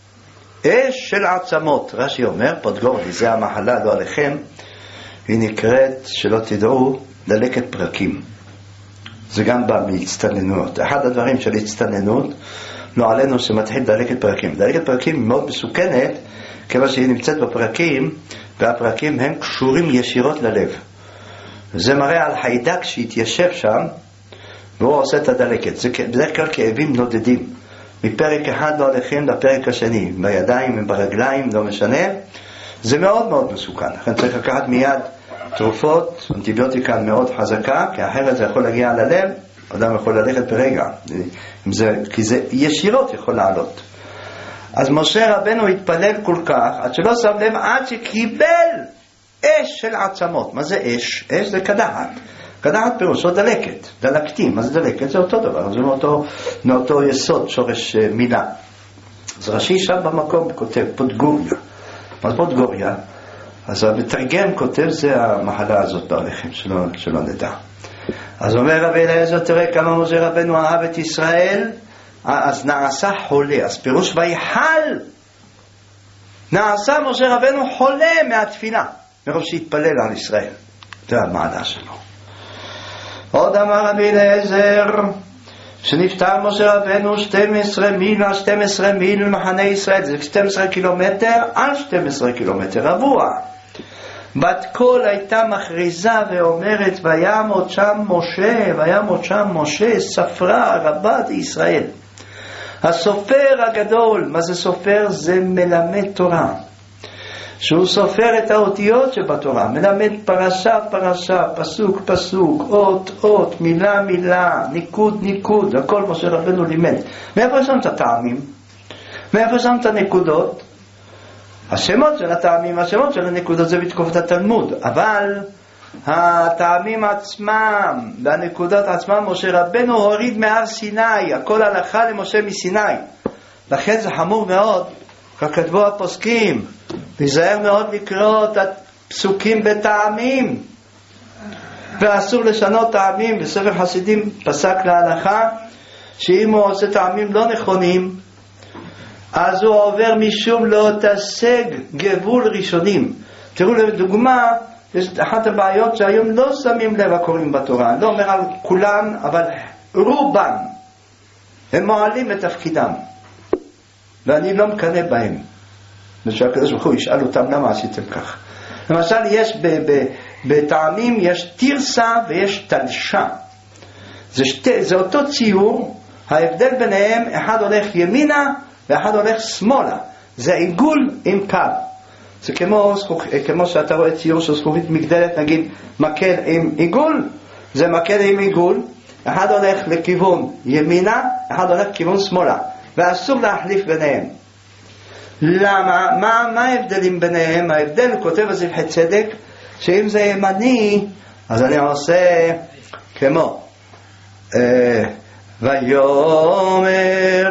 אש של עצמות. רש"י אומר פודגורדי, זה המחלה לא עליכם, היא נקראת שלא תדעו דלקת פרקים. זה גם בא מהצטננות. אחד הדברים של הצטננות לא עלינו שמתחיל דלקת פרקים. דלקת פרקים היא מאוד מסוכנת כיוון שהיא נמצאת בפרקים, והפרקים הם קשורים ישירות ללב. זה מראה על חיידק שהתיישב שם והוא עושה את הדלקת. זה בדרך כלל כאבים נודדים מפרק אחד לא הולכים לפרק השני, בידיים וברגליים, לא משנה. זה מאוד מאוד מסוכן, לכן צריך לקחת מיד תרופות, אנטיביוטיקה מאוד חזקה, כי אחרת זה יכול להגיע ללב, אדם יכול ללכת ברגע, זה, כי זה ישירות יכול לעלות. אז משה רבנו התפלל כל כך עד שלא שם לב, עד שקיבל אש של עצמות. מה זה אש? אש זה קדחת. קדחת פירושו דלקת, דלקתים. מה זה דלקת? זה אותו דבר, זה מאותו, מאותו יסוד, שורש מילה. אז רש"י שם במקום כותב פודגוריה. מה זה פודגוריה? אז המתרגם כותב זה המחלה הזאת בעליכם, שלא, שלא נדע. אז אומר רבי אליעזר, תראה כמה משה רבנו אהב את ישראל, אז נעשה חולה. אז פירוש ויחל, נעשה משה רבנו חולה מהתפילה, מרוב שהתפלל על ישראל. זה המעלה שלו. עוד אמר רבי אליעזר, שנפטר משה רבנו שתים עשרה מיל על שתים עשרה מיל למחנה ישראל, זה שתים עשרה קילומטר על שתים עשרה קילומטר רבוע. בת קול הייתה מכריזה ואומרת וימות שם משה, וימות שם משה, ספרה רבה לישראל. הסופר הגדול, מה זה סופר? זה מלמד תורה, שהוא סופר את האותיות שבתורה, מלמד פרשה פרשה, פסוק פסוק, אות אות, מילה מילה, ניקוד ניקוד, הכל משה רבנו לימד. מאיפה שמת הטעמים? מאיפה שמת נקודות? השמות של הטעמים, השמות של הנקודות זה בתקופת התלמוד, אבל הטעמים עצמם והנקודות עצמם משה רבנו הוריד מהר סיני, הכל הלכה למשה מסיני. לכן זה חמור מאוד, ככתבו הפוסקים, להיזהר מאוד לקרוא את פסוקים בטעמים, ואסור לשנות טעמים. בספר חסידים פסק להלכה שאם הוא עושה טעמים לא נכונים, אז הוא עובר משום לא תשיג גבול ראשונים. תראו לדוגמה, יש אחת הבעיות שהיום לא שמים לב הקוראים בתורה, אני לא אומר על כולם, אבל רובם הם מועלים את תפקידם, ואני לא מקנא בהם, ושהקדוש ברוך הוא ישאל אותם למה עשיתם כך. למשל, יש ב- ב- בטעמים יש תרסה ויש תלשה, זה, שתי, זה אותו ציור, ההבדל ביניהם, אחד הולך ימינה ואחד הולך שמאלה, זה עיגול עם קו. זה כמו, כמו שאתה רואה ציור של זכוכית מגדלת, נגיד מקל עם עיגול, זה מקל עם עיגול, אחד הולך לכיוון ימינה, אחד הולך לכיוון שמאלה, ואסור להחליף ביניהם. למה? מה, מה ההבדלים ביניהם? ההבדל, כותב הזבחי צדק, שאם זה ימני, אז אני עושה כמו אה, ויומר,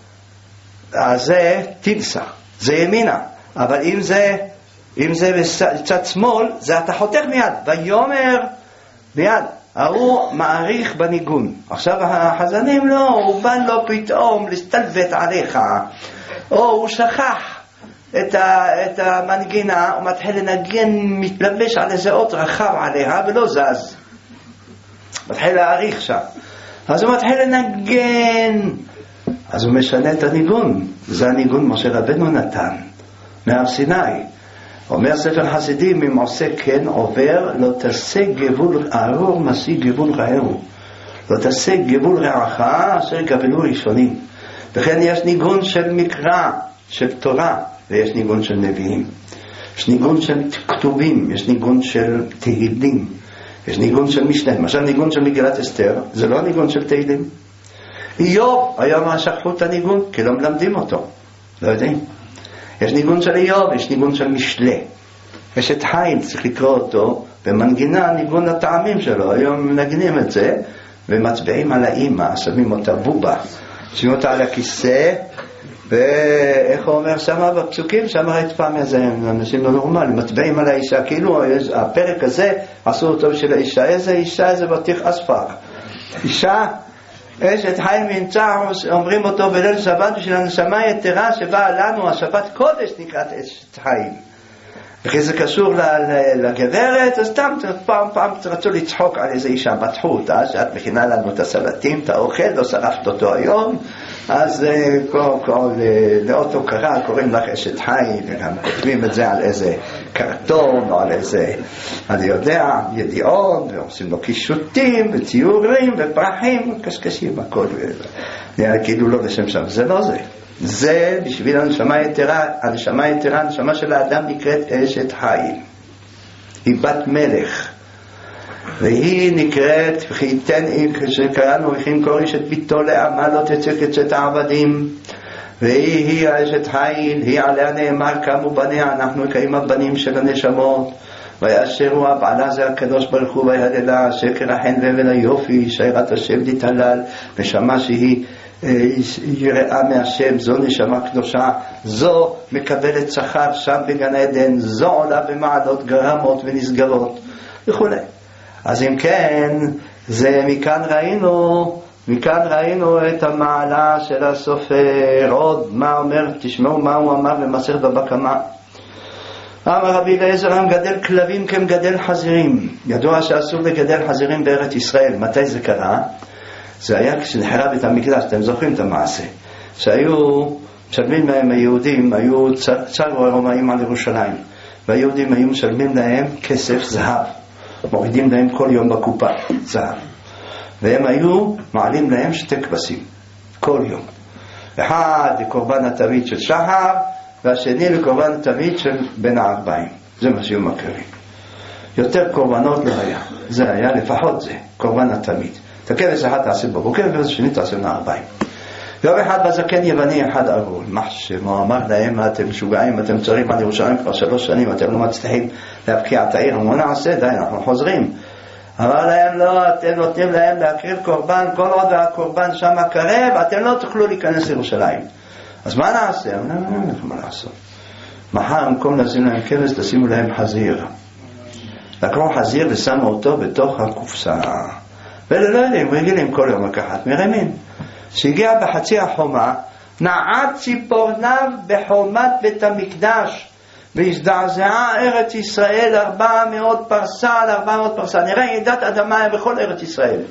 אז זה תלסה, זה ימינה. אבל אם זה, אם זה בצד שמאל, זה אתה חותך מיד, ויומר מיד, הוא מעריך בניגון. עכשיו החזנים לא, הוא בא לו פתאום להסתלבט עליך, או הוא שכח את, ה, את המנגינה, הוא מתחיל לנגן, מתלבש על איזה אות רחב עליה ולא זז, מתחיל להעריך שם, אז הוא מתחיל לנגן, אז הוא משנה את הניגון. זה הניגון משה רבנו נתן מהר סיני. אומר ספר חסידים, אם עושה כן עובר, לא תעשה גבול ארור משיג גבול רעהו, לא תעשה גבול רעך אשר גבלו ראשונים. וכן יש ניגון של מקרא, של תורה, ויש ניגון של נביאים, יש ניגון של כתובים, יש ניגון של תהילים, יש ניגון של משנה. למשל ניגון של מגילת אסתר, זה לא ניגון של תהילים. איוב, היום שכחו את הניגון כי לא מלמדים אותו, לא יודעים. יש ניגון של איוב, יש ניגון של משלה, יש את חיל, צריך לקרוא אותו במנגינה, ניגון הטעמים שלו. היום מנגנים את זה ומצביעים על האמא, שמים אותה בובה, שמים אותה על הכיסא, ואיך הוא אומר שמה בפסוקים, שמה ראית פעם איזה אנשים לא נורמליים, מצביעים על האישה, כאילו הפרק הזה עשו אותו של האישה. איזה אישה? איזה בטיח אספר, אישה אשת חיל מנצח, אומרים אותו בליל שבת בשביל הנשמה יתרה שבאה לנו, השבת קודש נקראת אשת חיל. וכי זה קשור לגברת, אז סתם פעם פעם רצו לצחוק על איזה אישה, בטחו אותה, שאת מכינה לנו את הסלטים, את האוכל, לא שרפת אותו היום, אז לאותו קרא קוראים לך אשת חיל, וגם כותבים את זה על איזה קרטון או על איזה, אני יודע, ידיעות, ועושים לו קישוטים וציורים ופרחים קשקשים, הכל נראה כאילו לא לשם שם. זה לא זה, זה בשביל הנשמה יתרה. הנשמה יתרה, הנשמה של האדם נקראת אשת חיל, היא בת מלך, והיא נקראת, וכי תן שקראנו וכין קורש את ביתו לעמה לא תצא כצאת העבדים, והיא היא האשת חיל, היא עליה נאמר קמו בניה, אנחנו קיים הבנים של הנשמות, ויאשרו הבעלה זה הקדוש ברוך הוא ויהללה שקר החן והבל היופי שירת השם תתהלל. נשמה שהיא יראה מהשם, זו נשמה קדושה, זו מקבלת שכר שם בגן עדן, זו עולה במעלות גרמות ונסגרות וכו'. אז אם כן, זה מכאן ראינו, מכאן ראינו את המעלה של הסופר. עוד מה אומר, תשמעו מה הוא אמר במסכת בבא קמא. אמר רבי אליעזר, המגדל כלבים כמגדל חזירים. ידוע שאסור לגדל חזירים בארץ ישראל. מתי זה קרה? זה היה כשנחרב בית המקדש. אתם זוכרים את המעשה שהיו משלמים להם היהודים, היו צרו הרומאים על ירושלים, והיהודים היו משלמים להם כסף זהב, מורידים להם כל יום בקופה זהב, והם היו מעלים להם שתי כבשים כל יום, אחד לקורבן התמיד של שחר והשני לקורבן התמיד של בין הארבעים. זה מה שהיו מקריבים. יותר קורבנות לא היה, זה היה לפחות זה קורבן התמיד. את הכבש אחד תעשה בבוקר וכבש השני תעשה בין הארבעים. יום אחד בזקן יווני אחד ערול, מה שמו אמר להם, אתם משוגעים, אתם צרים על ירושלים כבר שלוש שנים, אתם לא מצליחים להבקיע את העיר. אמרו נעשה, די, אנחנו חוזרים. אמר להם, לא, אתם נותנים להם להקריב קורבן, כל עוד הקורבן שם קרב, אתם לא תוכלו להיכנס לירושלים. אז מה נעשה? אמרו להם, אין לכם מה לעשות, מחר במקום לשים להם כבש תשימו להם חזיר. לקחו חזיר ושמו אותו בתוך הקופסה, ואלה לא יודעים, רגילים כל יום לקחת מרימים. שהגיע בחצי החומה, נעד ציפורניו בחומת בית המקדש, והזדעזעה ארץ ישראל ארבע מאות פרסה על ארבע מאות פרסה. נראה ידת אדמה בכל ארץ ישראל.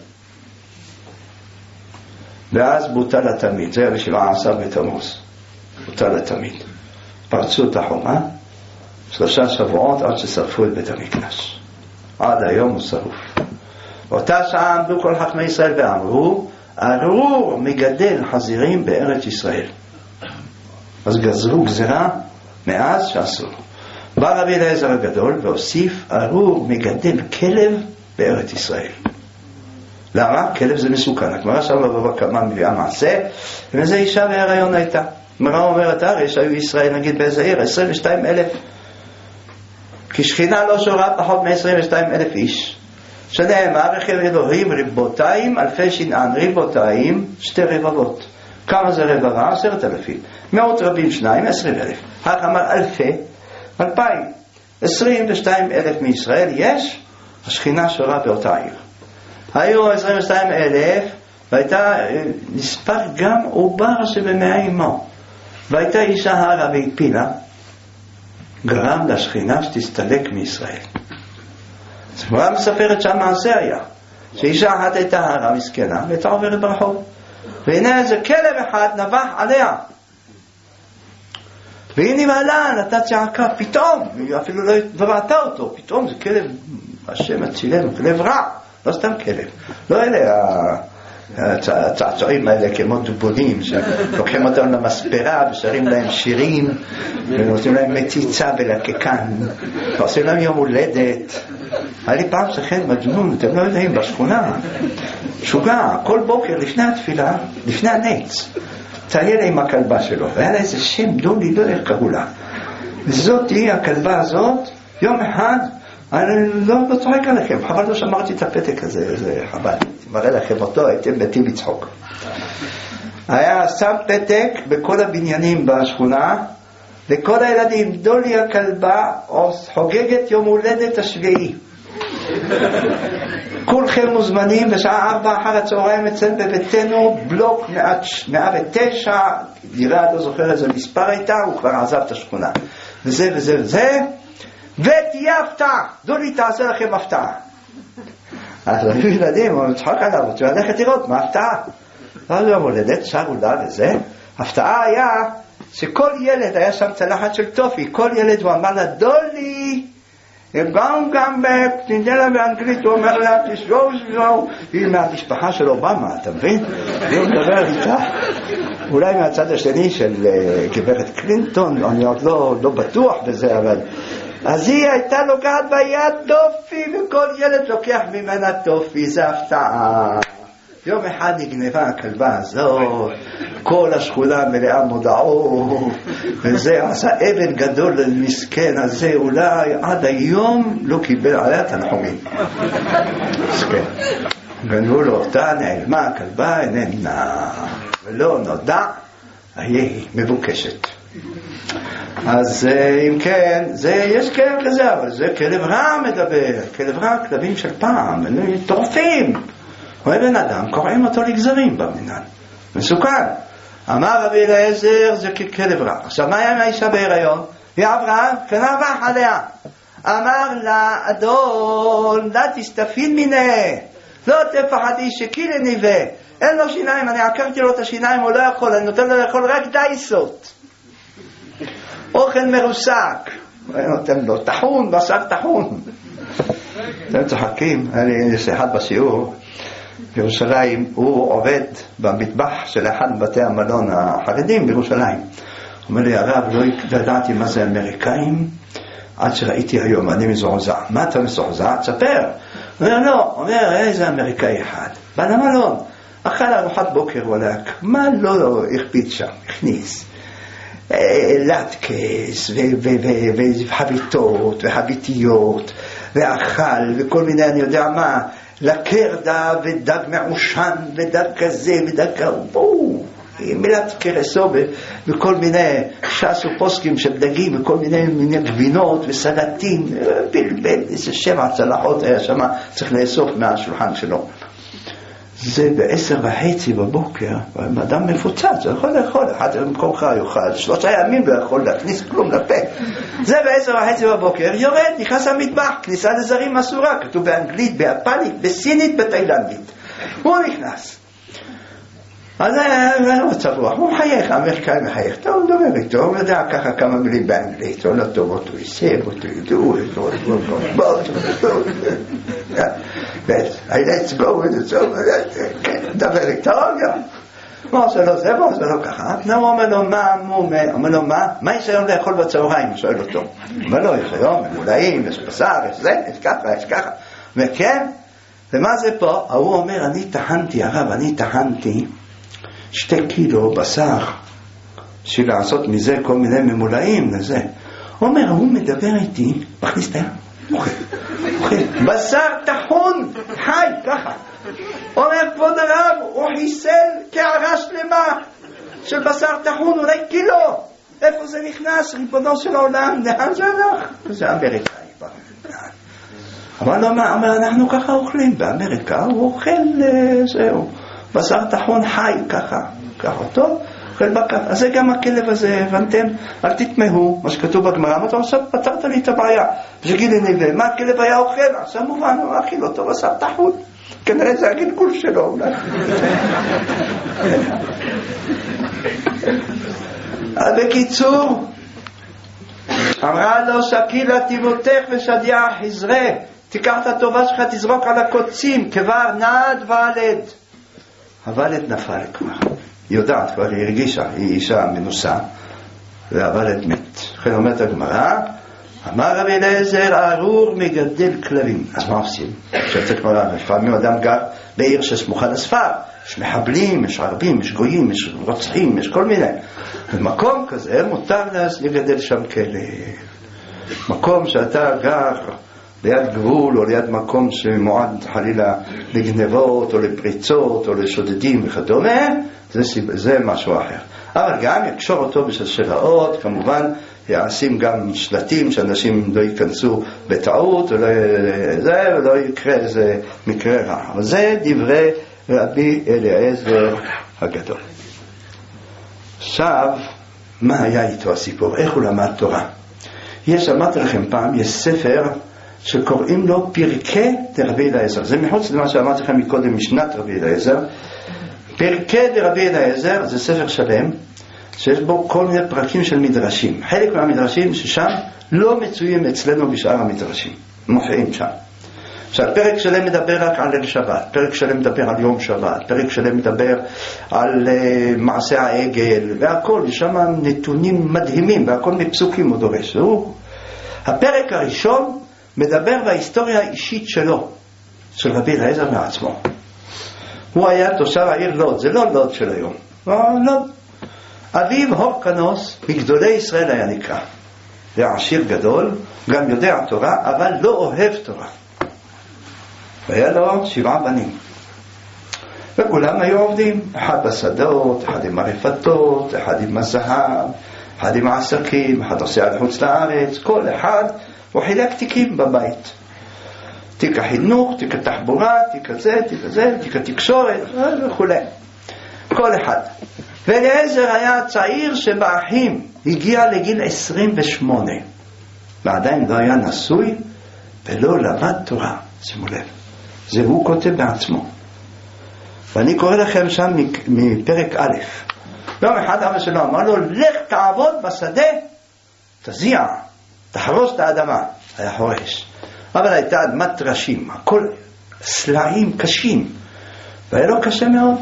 ואז בוטל התמיד, זה היה בשבעה עשר בתמוז, בוטל התמיד. פרצו את החומה, שלושה שבועות עד ששרפו את בית המקדש. עד היום הוא שרוף. באותה שעה עמדו כל חכמי ישראל ואמרו, ארור מגדל חזירים בארץ ישראל. אז גזרו גזרה מאז שעשו. בא רבי אליעזר הגדול והוסיף, ארור מגדל כלב בארץ ישראל. למה? כלב זה מסוכן. הגמרא שם בבבא קמא מביאה מעשה, וזה אישה בהיריון הייתה. הגמרא אומרת, הרי שהיו ישראל נגיד באיזה עיר, עשרים ושתיים אלף. כי שכינה לא שורה פחות מ-עשרים ושתיים אלף איש. שנאמר, רכב אלוהים רבותיים, אלפי שנען, רבותיים, שתי רבבות. כמה זה רבבה? עשרת אלפים. מאות רבים שניים, עשרים אלף. רק אמר אלפי, אלפיים. עשרים ושתיים אלף מישראל יש, השכינה שורה באותה עיר. היו עשרים ושתיים אלף, והייתה נספר גם עובר שבמאה אמו. והייתה אישה הרה והפילה, גרם לשכינה שתסתלק מישראל. הגמרא מספרת שהמעשה היה שאישה אחת הייתה הרה מסכנה והייתה עוברת ברחוב, והנה איזה כלב אחד נבח עליה, והיא נבהלה, נתת צעקה, פתאום היא אפילו לא ראתה אותו, פתאום זה כלב, השם הצילנו, כלב רע, לא סתם כלב, לא אלה הצעצועים האלה כמו דובונים שלוקחים אותם למספרה ושרים להם שירים ונותנים להם מציצה ולקקן ועושים להם יום הולדת. היה לי פעם שכן מג'נון, אתם לא יודעים, בשכונה שוגע, כל בוקר לפני התפילה, לפני הנץ תהיה לה עם הכלבה שלו, והיה לה איזה שם דולי, לא איך קראו לה, וזאת היא הכלבה הזאת. יום אחד אני לא, לא צוחק עליכם, חבל לא שמרתי את הפתק הזה, זה חבל, מראה לכם אותו, הייתם מתים לצחוק. היה שם פתק בכל הבניינים בשכונה, לכל הילדים, דולי הכלבה חוגגת יום הולדת השביעי. כולכם מוזמנים בשעה ארבע אחר הצהריים אצל בביתנו, בלוק מאה ותשע, דירה, לא זוכר איזה מספר הייתה, הוא כבר עזב את השכונה. וזה וזה וזה, ותהיה הפתעה, דולי תעשה לכם הפתעה. אז היו ילדים, הוא מצחוק עליו, הוא צריך ללכת לראות מה הפתעה. אז הוא המולדת, שרו לה וזה. הפתעה היה שכל ילד, היה שם צלחת של טופי, כל ילד הוא אמר לה, דולי, גם גם בפנינלה באנגלית, הוא אומר לה, תשרוב שרוב, היא מהמשפחה של אובמה, אתה מבין? הוא מדבר איתה, אולי מהצד השני של גברת קלינטון, אני עוד לא, לא בטוח בזה, אבל אז היא הייתה לוקחת ביד טופי, וכל ילד לוקח ממנה טופי, זה הפתעה. יום אחד נגנבה הכלבה הזאת, כל השכונה מלאה מודעות, וזה עשה אבן גדול למסכן הזה, אולי עד היום לא קיבל עליה תנחומים. מסכן. גנבו לו אותה, נעלמה הכלבה, איננה, ולא נודע, היא מבוקשת. אז אם כן, זה, יש כלב כזה, אבל זה כלב רע מדבר, כלב רע, כלבים של פעם, טורפים. רואה בן אדם, קוראים אותו לגזרים במנהל. מסוכן. אמר רבי אליעזר, זה ככלב רע. עכשיו, מה היה עם האישה בהיריון? היא עברה, כנבח עליה. אמר לה, אדון, לא תסתפין מיני, לא תפחדי שכילי ניבה. אין לו שיניים, אני עקרתי לו את השיניים, הוא לא יכול, אני נותן לו לאכול רק דייסות. אוכל מרוסק. אני נותן לו תחון, בשר תחון. אתם צוחקים, יש אחד בשיעור, בירושלים, הוא עובד במטבח של אחד מבתי המלון החרדים בירושלים. הוא אומר לי, הרב, לא ידעתי מה זה אמריקאים, עד שראיתי היום, אני מזועזע. מה אתה מזועזע? תספר. הוא אומר, לא, הוא אומר, איזה אמריקאי אחד. בא למלון, אכל ארוחת בוקר וולק, מה לא הכפיץ שם, הכניס. לטקס וחביתות וחביתיות ואכל וכל מיני, אני יודע מה, לקרדה ודג מעושן ודג כזה ודג כזה, מילת קרסו בכל מיני ש"ס ופוסקים של דגים וכל מיני מיני גבינות וסלטים, בלבל, איזה שבע צלחות היה שם, צריך לאסוף מהשולחן שלו. זה בעשר וחצי בבוקר, אדם מפוצץ, הוא יכול לאכול, אחד במקומך יאכל, שלושה ימים לא יכול להכניס כלום לפה. זה בעשר וחצי בבוקר, יורד, נכנס למטבח, כניסה לזרים אסורה, כתוב באנגלית, ביפנית, בסינית, בתאילנדית. הוא נכנס. אז זה מצב רוח, הוא מחייך, האמריקאי מחייך, טוב, הוא מדבר איתו, הוא יודע ככה כמה מילים באנגלית, הוא לא טוב אותו, הוא ייסב אותו, ידעו, ידעו, ידעו, ידעו, let's go with it, דבר איתו, מה עושה לו זה, מה עושה לו ככה, הוא אומר לו, מה, הוא אומר לו, מה, מה יש היום לאכול בצהריים, הוא שואל אותו, הוא אומר לו, יש היום ממולאים, יש בשר, יש זה, יש ככה, יש ככה, וכן, ומה זה פה, הוא אומר, אני טחנתי, הרב, אני טחנתי, שתי קילו בשר בשביל לעשות מזה כל מיני ממולאים לזה. הוא אומר, הוא מדבר איתי, מכניס את היד, אוכל, אוכל, בשר טחון, חי, ככה. הוא אומר, כבוד הרב, הוא חיסל קערה שלמה של בשר טחון, אולי קילו. איפה זה נכנס? ריבונו של העולם, לאן זה הלך? זה אמריקאי. אבל לא מה, אומר, אנחנו ככה אוכלים, באמריקה הוא אוכל, זהו. בשר טחון חי ככה, ככה טוב, אוכל בקר. אז זה גם הכלב הזה, הבנתם? אל תתמהו, מה שכתוב בגמרא, אתה עכשיו פתרת לי את הבעיה. שגיל נגלה, מה הכלב היה אוכל? עכשיו מובן, הוא אכיל אותו בשר טחון. כנראה זה הגלגול שלו, אולי. אז בקיצור, אמרה לו, שקילה תימותך ושדיה חזרה, תיקח את הטובה שלך, תזרוק על הקוצים, כבר נעד ועלד. הוולד נפל כבר, היא יודעת כבר, היא הרגישה, היא אישה מנוסה, והוולד מת. לכן אומרת הגמרא, אמר רבי אליעזר, ארור מגדל כלבים. אז מה עושים? שצריך כבר, לפעמים אדם גר בעיר שסמוכה לספר, יש מחבלים, יש ערבים, יש גויים, יש רוצחים, יש כל מיני. במקום כזה מותר לגדל שם כלב. מקום שאתה גר ליד גבול או ליד מקום שמועד חלילה לגנבות או לפריצות או לשודדים וכדומה, זה, זה משהו אחר. אבל גם יקשור אותו בשלשלאות, כמובן יעשים גם שלטים שאנשים לא ייכנסו בטעות ולא, זה, ולא יקרה איזה מקרה רע. אבל זה דברי רבי אליעזר הגדול. עכשיו, מה היה איתו הסיפור? איך הוא למד תורה? יש, אמרתי לכם פעם, יש ספר שקוראים לו פרקי דרבי אליעזר. זה מחוץ למה שאמרתי לכם מקודם, משנת רבי אליעזר. פרקי דרבי אליעזר זה ספר שלם שיש בו כל מיני פרקים של מדרשים. חלק מהמדרשים ששם לא מצויים אצלנו בשאר המדרשים, מופיעים שם. עכשיו, פרק שלם מדבר רק על ליל שבת, פרק שלם מדבר על יום שבת, פרק שלם מדבר על uh, מעשה העגל, והכל, יש שם נתונים מדהימים, והכל מפסוקים הוא דורש. הוא, הפרק הראשון מדבר בהיסטוריה האישית שלו, של רבי אליעזר מעצמו. הוא היה תושב העיר לוד, זה לא לוד של היום, לא לוד. אביו הורקנוס מגדולי ישראל היה נקרא. זה עשיר גדול, גם יודע תורה, אבל לא אוהב תורה. והיה לו שבעה בנים. וכולם היו עובדים, אחד בשדות, אחד עם הרפתות, אחד עם הזהב, אחד עם העסקים, אחד עושה על חוץ לארץ, כל אחד הוא חילק תיקים בבית. תיק החינוך, תיק התחבורה, תיק הזה, תיק הזה, תיק התקשורת וכו'. כל אחד. ואליעזר היה צעיר שבאחים הגיע לגיל עשרים ושמונה. ועדיין לא היה נשוי ולא למד תורה. שימו לב. זה הוא כותב בעצמו. ואני קורא לכם שם מפרק א'. יום אחד אבא שלו אמר לו, לך תעבוד בשדה, תזיע, תחרוש את האדמה. היה חורש. אבל הייתה אדמת טרשים, הכל סלעים קשים. והיה לו קשה מאוד.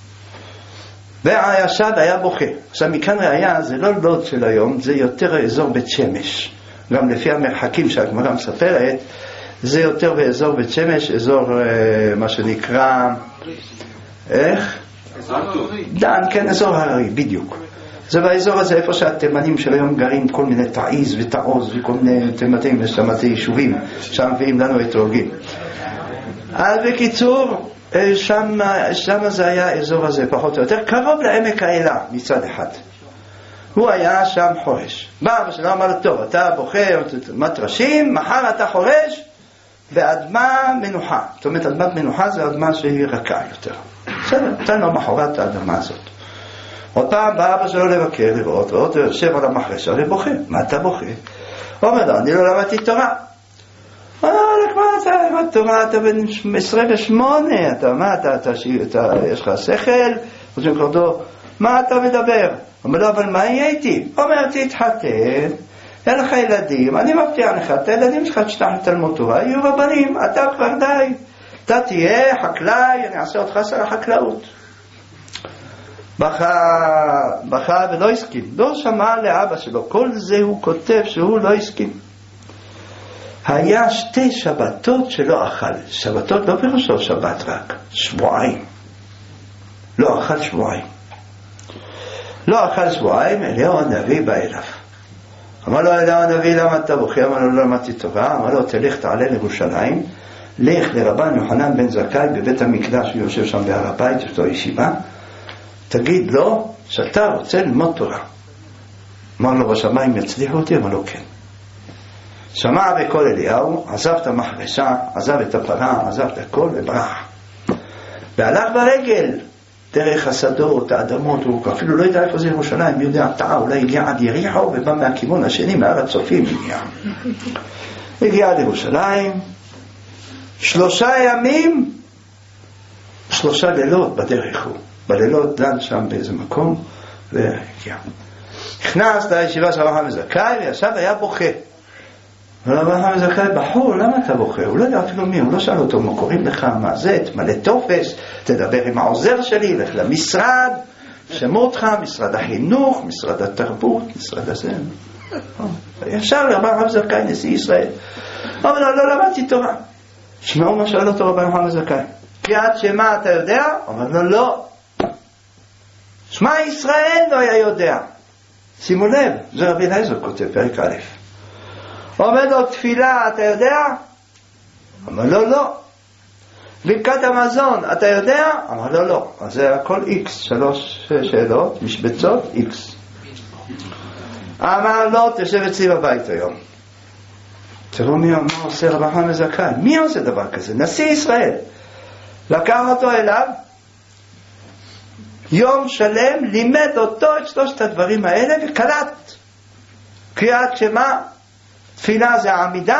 והישב היה בוכה. עכשיו מכאן ראיה, זה לא לוד של היום, זה יותר אזור בית שמש. גם לפי המרחקים שהגמרא מספרת, זה יותר באזור בית שמש, אזור אה, מה שנקרא איך? דן, כן, אזור הררי, בדיוק. זה באזור הזה, איפה שהתימנים של היום גרים, כל מיני תעיז ותעוז וכל מיני תימתים ושמתי יישובים, שם מביאים לנו אתרוגים. אז בקיצור, שם, שם זה היה האזור הזה פחות או יותר קרוב לעמק האלה מצד אחד. הוא היה שם חורש. בא אבא שלו אמר לו, טוב, אתה בוחר מטרשים, מחר אתה חורש באדמה מנוחה. זאת אומרת, אדמת מנוחה זה אדמה שהיא רכה יותר. בסדר, נתן לו מחרת האדמה הזאת. עוד פעם בא אבא שלו לבקר, לראות, ועוד יושב על המחרשה ובוכה. מה אתה בוכה? הוא אומר לו, אני לא למדתי תורה. הוא אומר לו, מה אתה למד תורה? אתה בן עשרים ושמונה, אתה מה, אתה, אתה, אתה, יש לך שכל? רוצים כורדו, מה אתה מדבר? הוא אומר לו, אבל מה יהיה איתי? הוא אומר, תתחתן, אין לך ילדים, אני מבטיח לך, את הילדים שלך תשלח לתלמוד תורה, יהיו רבנים, אתה כבר די, אתה תהיה חקלאי, אני אעשה אותך שר החקלאות. בכה, בכה ולא הסכים, לא שמע לאבא שלו, כל זה הוא כותב שהוא לא הסכים. היה שתי שבתות שלא אכל, שבתות לא פירושו שבת רק, שבועיים, לא אכל שבועיים. לא אכל שבועיים, אליהו הנביא בא אליו. אמר לו, אליהו הנביא, למה אתה בוכה? אמר לו, לא למדתי תורה. אמר לו, תלך תעלה לירושלים, לך לרבן יוחנן בן זכאי בבית המקדש, הוא יושב שם בהר הבית, יש לו ישיבה, תגיד לו שאתה רוצה ללמוד תורה. אמר לו, בשמיים יצליחו אותי? אמר לו, כן. שמע בקול אליהו, עזב את המחרשה, עזב את הפרה, עזב את הכל וברח. והלך ברגל דרך השדות, האדמות, הוא אפילו לא יודע איפה זה ירושלים, מי יודע, טעה, אולי הגיע עד יריחו ובא מהכיוון השני, מהר הצופים הגיע. הגיע עד ירושלים, שלושה ימים, שלושה לילות בדרך הוא. בלילות דן שם באיזה מקום, והגיע. נכנס לישיבה של הרב זכאי, וישב היה בוכה. הרב זכאי, בחור, למה אתה בוכה? הוא לא יודע אפילו מי, הוא לא שאל אותו, מה קוראים לך, מה זה, תמלא טופס, תדבר עם העוזר שלי, לך למשרד, שמעו אותך, משרד החינוך, משרד התרבות, משרד הזה. ישר לרב זכאי, נשיא ישראל. אבל לא למדתי תורה. שמעו מה שאל אותו רב זכאי. קריאת שמע אתה יודע? אומר לו לא. שמע ישראל לא היה יודע. שימו לב, זה רבי אליעזר כותב, פרק א'. אומר לו תפילה אתה יודע? אמר לו לא. ברכת המזון אתה יודע? אמר לו לא. אז זה הכל X, שלוש שאלות, משבצות X. אמר לו תשב אצלי בבית היום. תראו מי מה עושה רב יוחנן זכאי, מי עושה דבר כזה? נשיא ישראל. לקח אותו אליו, יום שלם לימד אותו את שלושת הדברים האלה וקלט. קריאת שמע, תפילה זה העמידה,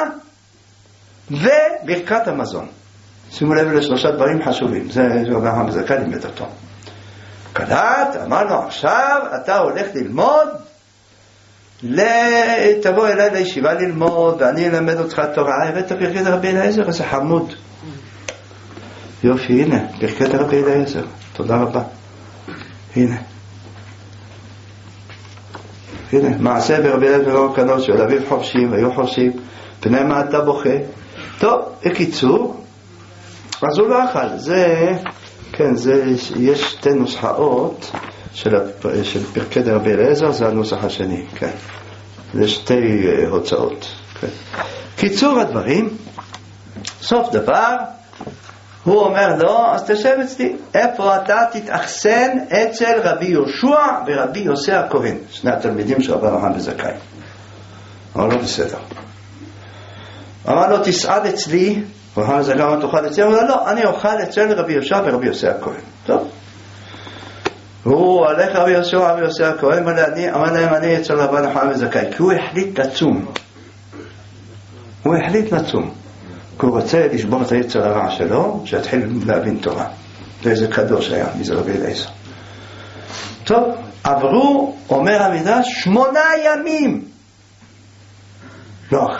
וברכת המזון. שימו לב לשלושה דברים חשובים, זה רב יוחנן זכאי לימד אותו. קלט, אמר לו עכשיו אתה הולך ללמוד, תבוא אליי לישיבה ללמוד ואני אלמד אותך תורה. הבאת ברכת רבי אליעזר, איזה חמוד. יופי, הנה ברכת רבי אליעזר, תודה רבה. הנה הנה מעשה ברבי אליעזר ורוקנות של אביו חורשים והיו חורשים, פני מה אתה בוכה. טוב, בקיצור, אז הוא לא אכל. זה כן, זה יש שתי נוסחאות של, של פרקי רבי אליעזר, זה הנוסח השני, כן. זה שתי הוצאות, כן. קיצור הדברים, סוף דבר, הוא אומר לו, אז תשב אצלי, איפה אתה תתאכסן? אצל רבי יהושע ורבי יוסי הכהן, שני התלמידים של רבי יוחנן זכאי. אמר לו בסדר. אמר לו תסעד אצלי, רבי יוחנן זכאי אמר תאכל אצלי, אמר לו לא, אני אוכל אצל רבי יהושע ורבי יוסי הכהן. טוב. הוא הלך רבי יהושע ורבי יוסי הכהן, אמר להם אני אצל רבי יוחנן זכאי, כי הוא החליט לצום. הוא החליט לצום. כי הוא רוצה לשבור את היצר הרע שלו, שיתחיל להבין תורה. זה איזה קדוש היה, מזה רבי אליעזר. טוב, עברו, אומר המדרש, שמונה ימים. לא אכל.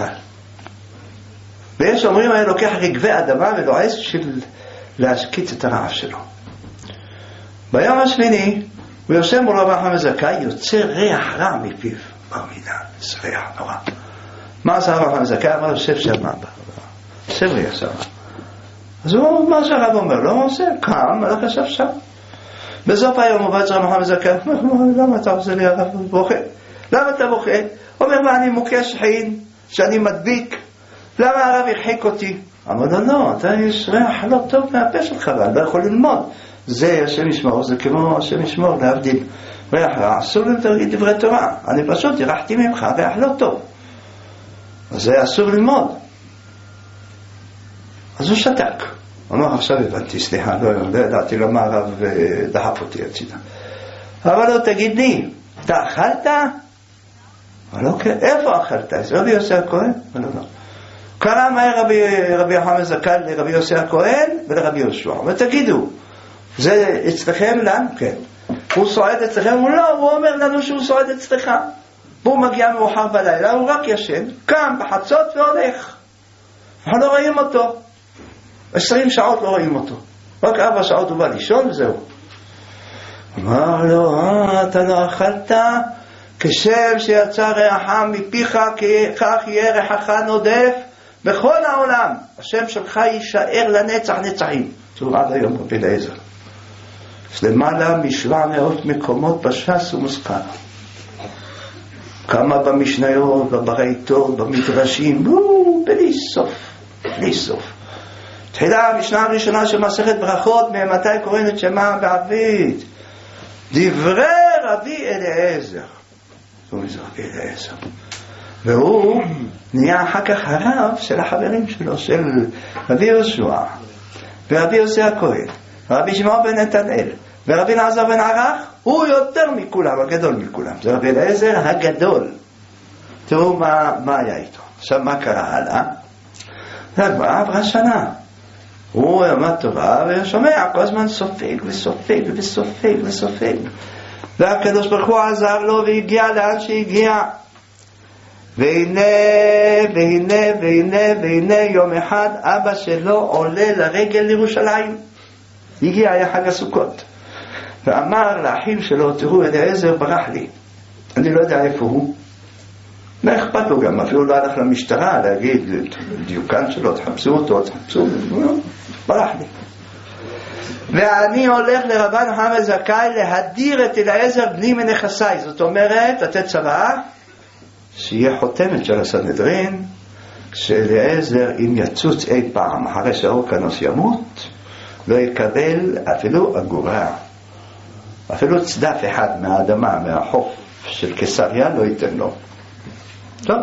ויש אומרים, היה לוקח רגבי אדמה ולועס של להשקיץ את הרעב שלו. ביום השמיני, הוא יושב מול רבי יוחנן זכאי, יוצא ריח רע מפיו. ברמידה, זה ריח נורא. מה עשה רבי יוחנן זכאי? אמר לו, שב שם אבא. שב ריח שם. אז הוא, מה שהרב אומר, לא עושה, קם, הלך ישב שם. בסוף היום הוא בא אצל רבי יוחנן זכאי, למה אתה עושה לי הרב בוכה? למה אתה בוכה? אומר, מה אני מוכה שחין, שאני מדביק? למה הרב ירחיק אותי? אמר לו, לא, אתה יש ריח לא טוב מהפה שלך, ואני לא יכול ללמוד. זה השם ישמור, זה כמו השם ישמור, להבדיל. ריח רע, אסור להגיד דברי תורה. אני פשוט ירחתי ממך, ריח לא טוב. אז זה אסור ללמוד. אז הוא שתק. הוא אמר, עכשיו הבנתי, סליחה, לא, לא ידעתי למה הרב דחף אותי הצידה. אבל לא, תגיד לי, אתה אכלת? אבל אוקיי, איפה אכלת? זה רבי יוסי הכהן? לא, לא. קרא מהר רבי, רבי יוחנן זקן לרבי יוסי הכהן ולרבי יהושע. ותגידו, זה אצלכם לנו? כן. הוא סועד אצלכם? הוא לא, הוא אומר לנו שהוא סועד אצלך. והוא מגיע מאוחר בלילה, הוא רק ישן, קם בחצות והולך. אנחנו לא רואים אותו. עשרים שעות לא רואים אותו. רק ארבע שעות הוא בא לישון וזהו. אמר לו, אה, אתה לא אכלת? כשם שיצא ריחם מפיך, כך יהיה ריחך נודף בכל העולם. השם שלך יישאר לנצח נצחים. זהו עד היום רבי אליעזר. למעלה משבע מאות מקומות בש"ס ומוזכר. כמה במשניות, בברייתות, במדרשים, בלי סוף, בלי סוף. תחילה המשנה הראשונה של מסכת ברכות, ממתי קוראים את שמה בערבית? דברי רבי אליעזר. זאת אומרת, רבי אליעזר. והוא נהיה אחר כך הרב של החברים שלו, של רבי יהושע, ורבי יוסי הכהן, ורבי שמעון בן נתנאל, ורבי אלעזר בן ערך. הוא יותר מכולם, הגדול מכולם. זה רבי אליעזר הגדול. תראו מה, מה היה איתו. עכשיו מה קרה הלאה? הגמרא עברה שנה. הוא למד תורה ושומע כל הזמן סופג וסופג וסופג וסופג. והקדוש ברוך הוא עזר לו והגיע לאן שהגיע. והנה, והנה, והנה, והנה יום אחד אבא שלו עולה לרגל לירושלים. הגיע, היה חג הסוכות. ואמר לאחים שלו, תראו, אליעזר ברח לי. אני לא יודע איפה הוא. מה אכפת לו גם, אפילו לא הלך למשטרה להגיד דיוקן שלו, תחפשו אותו, תחפשו אותו, ברח לי. ואני הולך לרבן חמא זכאי להדיר את אליעזר בני מנכסיי. זאת אומרת, לתת צוואה שיהיה חותמת של הסנהדרין, שאליעזר אם יצוץ אי פעם אחרי שהורקנוס ימות, לא יקבל אפילו אגורה, אפילו צדף אחד מהאדמה, מהחוף של קיסריה, לא ייתן לו. טוב.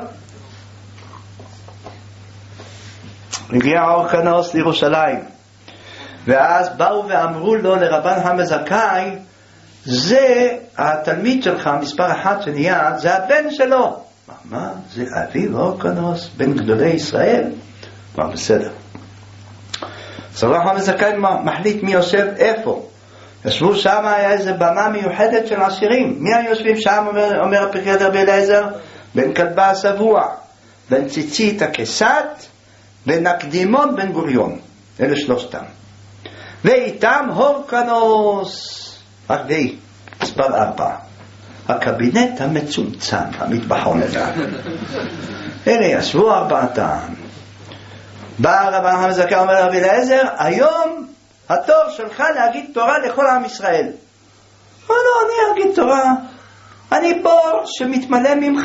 הגיע הורקנוס לירושלים, ואז באו ואמרו לו לרבן חמא זכאי, זה התלמיד שלך מספר אחת שנהיה, זה הבן שלו. מה? זה אביו הורקנוס, בן גדולי ישראל? מה, בסדר. אז רבן חמא זכאי מחליט מי יושב איפה. ישבו שם, היה איזו במה מיוחדת של עשירים. מי היושבים שם, אומר, אומר הפרקי רבי אליעזר? בן כלבה השבוע, בן ציצית הכסת, בן הקדימון בן גוריון. אלה שלושתם. ואיתם הורקנוס הרביעי, מספר ארבע. הקבינט המצומצם, המטבחון אחד. אלה ישבו ארבעתם. בא רבן חמא זכאי אומר לרבי אליעזר, היום התור שלך להגיד תורה לכל עם ישראל. לא, לא, אני אגיד תורה. אני בור שמתמלא ממך.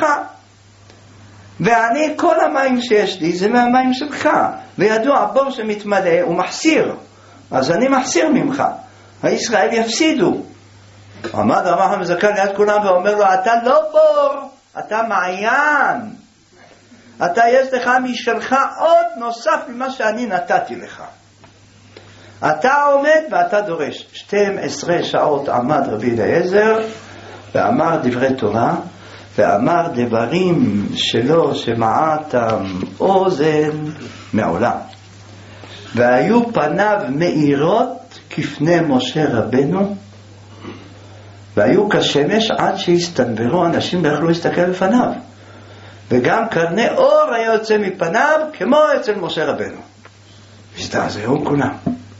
ואני, כל המים שיש לי זה מהמים שלך. וידוע, בור שמתמלא הוא מחסיר. אז אני מחסיר ממך. הישראל יפסידו. עמד רבן חמא זכאי ליד כולם ואומר לו, אתה לא בור, אתה מעיין. אתה יש לך משלך עוד נוסף ממה שאני נתתי לך. אתה עומד ואתה דורש. שתים עשרה שעות עמד רבי אליעזר ואמר דברי תורה, ואמר דברים שלא שמעתם אוזן מעולם. והיו פניו מאירות כפני משה רבנו, והיו כשמש עד שהסתנברו אנשים ויכלו להסתכל בפניו. וגם קרני אור היה יוצא מפניו כמו אצל משה רבנו. הזדעזעו כולם.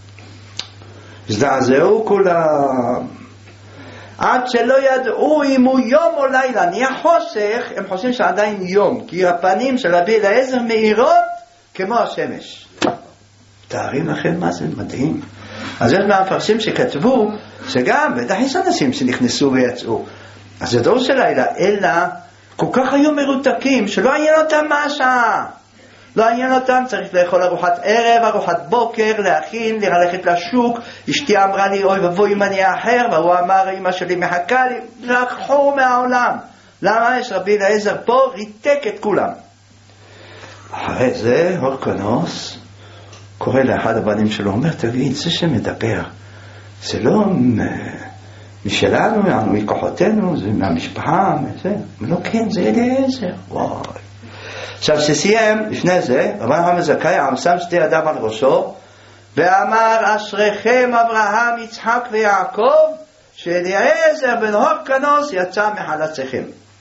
הזדעזעו כולם. עד שלא ידעו אם הוא יום או לילה. נהיה חושך, הם חושבים שעדיין יום, כי הפנים של רבי אליעזר מאירות כמו השמש. תארים לכם מה זה מדהים. אז יש מהמפרשים שכתבו שגם בטח יש אנשים שנכנסו ויצאו, אז זה דור של לילה, אלא כל כך היו מרותקים שלא היה אותם מה השעה, לא עניין אותם, צריך לאכול ארוחת ערב, ארוחת בוקר, להכין, ללכת לשוק. אשתי אמרה לי, אוי ובוי אם אני אחר, והוא אמר, אמא שלי מחכה לי, לקחו מהעולם. למה יש רבי אליעזר פה? ריתק את כולם. אחרי זה, הורקנוס קורא לאחד הבנים שלו, אומר, תגיד, זה שמדבר, זה לא משלנו, מכוחותינו, זה מהמשפחה, זה. לא, כן, זה אליעזר. וואי. עכשיו שסיים, לפני זה, רבי נחמן בן זכאי שם שתי ידיו על ראשו, ואמר, אשריכם אברהם, יצחק ויעקב, שאליעזר בן הורקנוס יצא מחלציכם.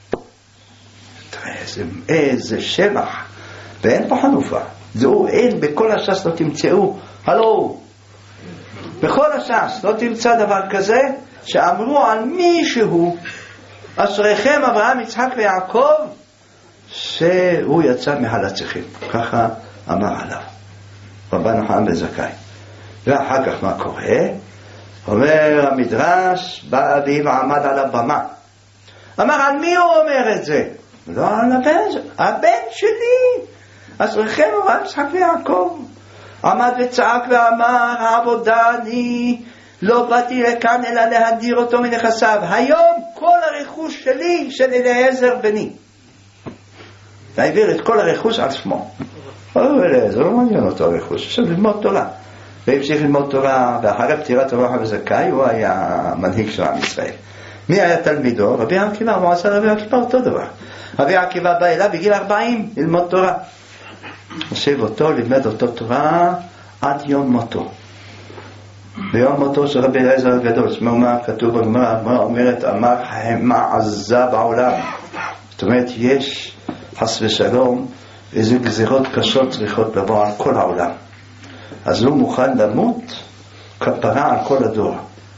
איזה, איזה שבח. ואין פה חנופה. זהו, אין, בכל הש"ס לא תמצאו. הלו, בכל הש"ס לא תמצא דבר כזה, שאמרו על מישהו, אשריכם אברהם, יצחק ויעקב, שהוא יצא מחלציכם. ככה אמר עליו רבי נחמן בן זכאי. ואחר כך מה קורה? אומר המדרש, בא אביו ועמד על הבמה. אמר, על מי הוא אומר את זה? לא על הבן, הבן שלי, אשריכם אברהם, יצחק ויעקב. עמד וצעק ואמר, העבודה אני לא באתי לכאן אלא להדיר אותו מנכסיו. היום כל הרכוש שלי של אליעזר בני. והעביר את כל הרכוש על שמו. אליעזר לא מעניין אותו הרכוש, עכשיו ללמוד תורה. והמשיך ללמוד תורה, ואחרי פטירת רבי נחמן בן זכאי הוא היה מנהיג של עם ישראל. מי היה תלמידו? רבי עקיבא. הוא עשה רבי עקיבא אותו דבר. רבי עקיבא בא אליו בגיל ארבעים ללמוד תורה. הושיב אותו, לימד אותו תורה עד יום מותו. ביום מותו של רבי אליעזר הגדול, זאת אומרת, כתוב בגמרא, הגמרא אומרת, אמר המה עזה בעולם. זאת אומרת, יש חס ושלום איזה גזירות קשות צריכות לבוא על כל העולם. אז הוא מוכן למות כפרה על כל הדור.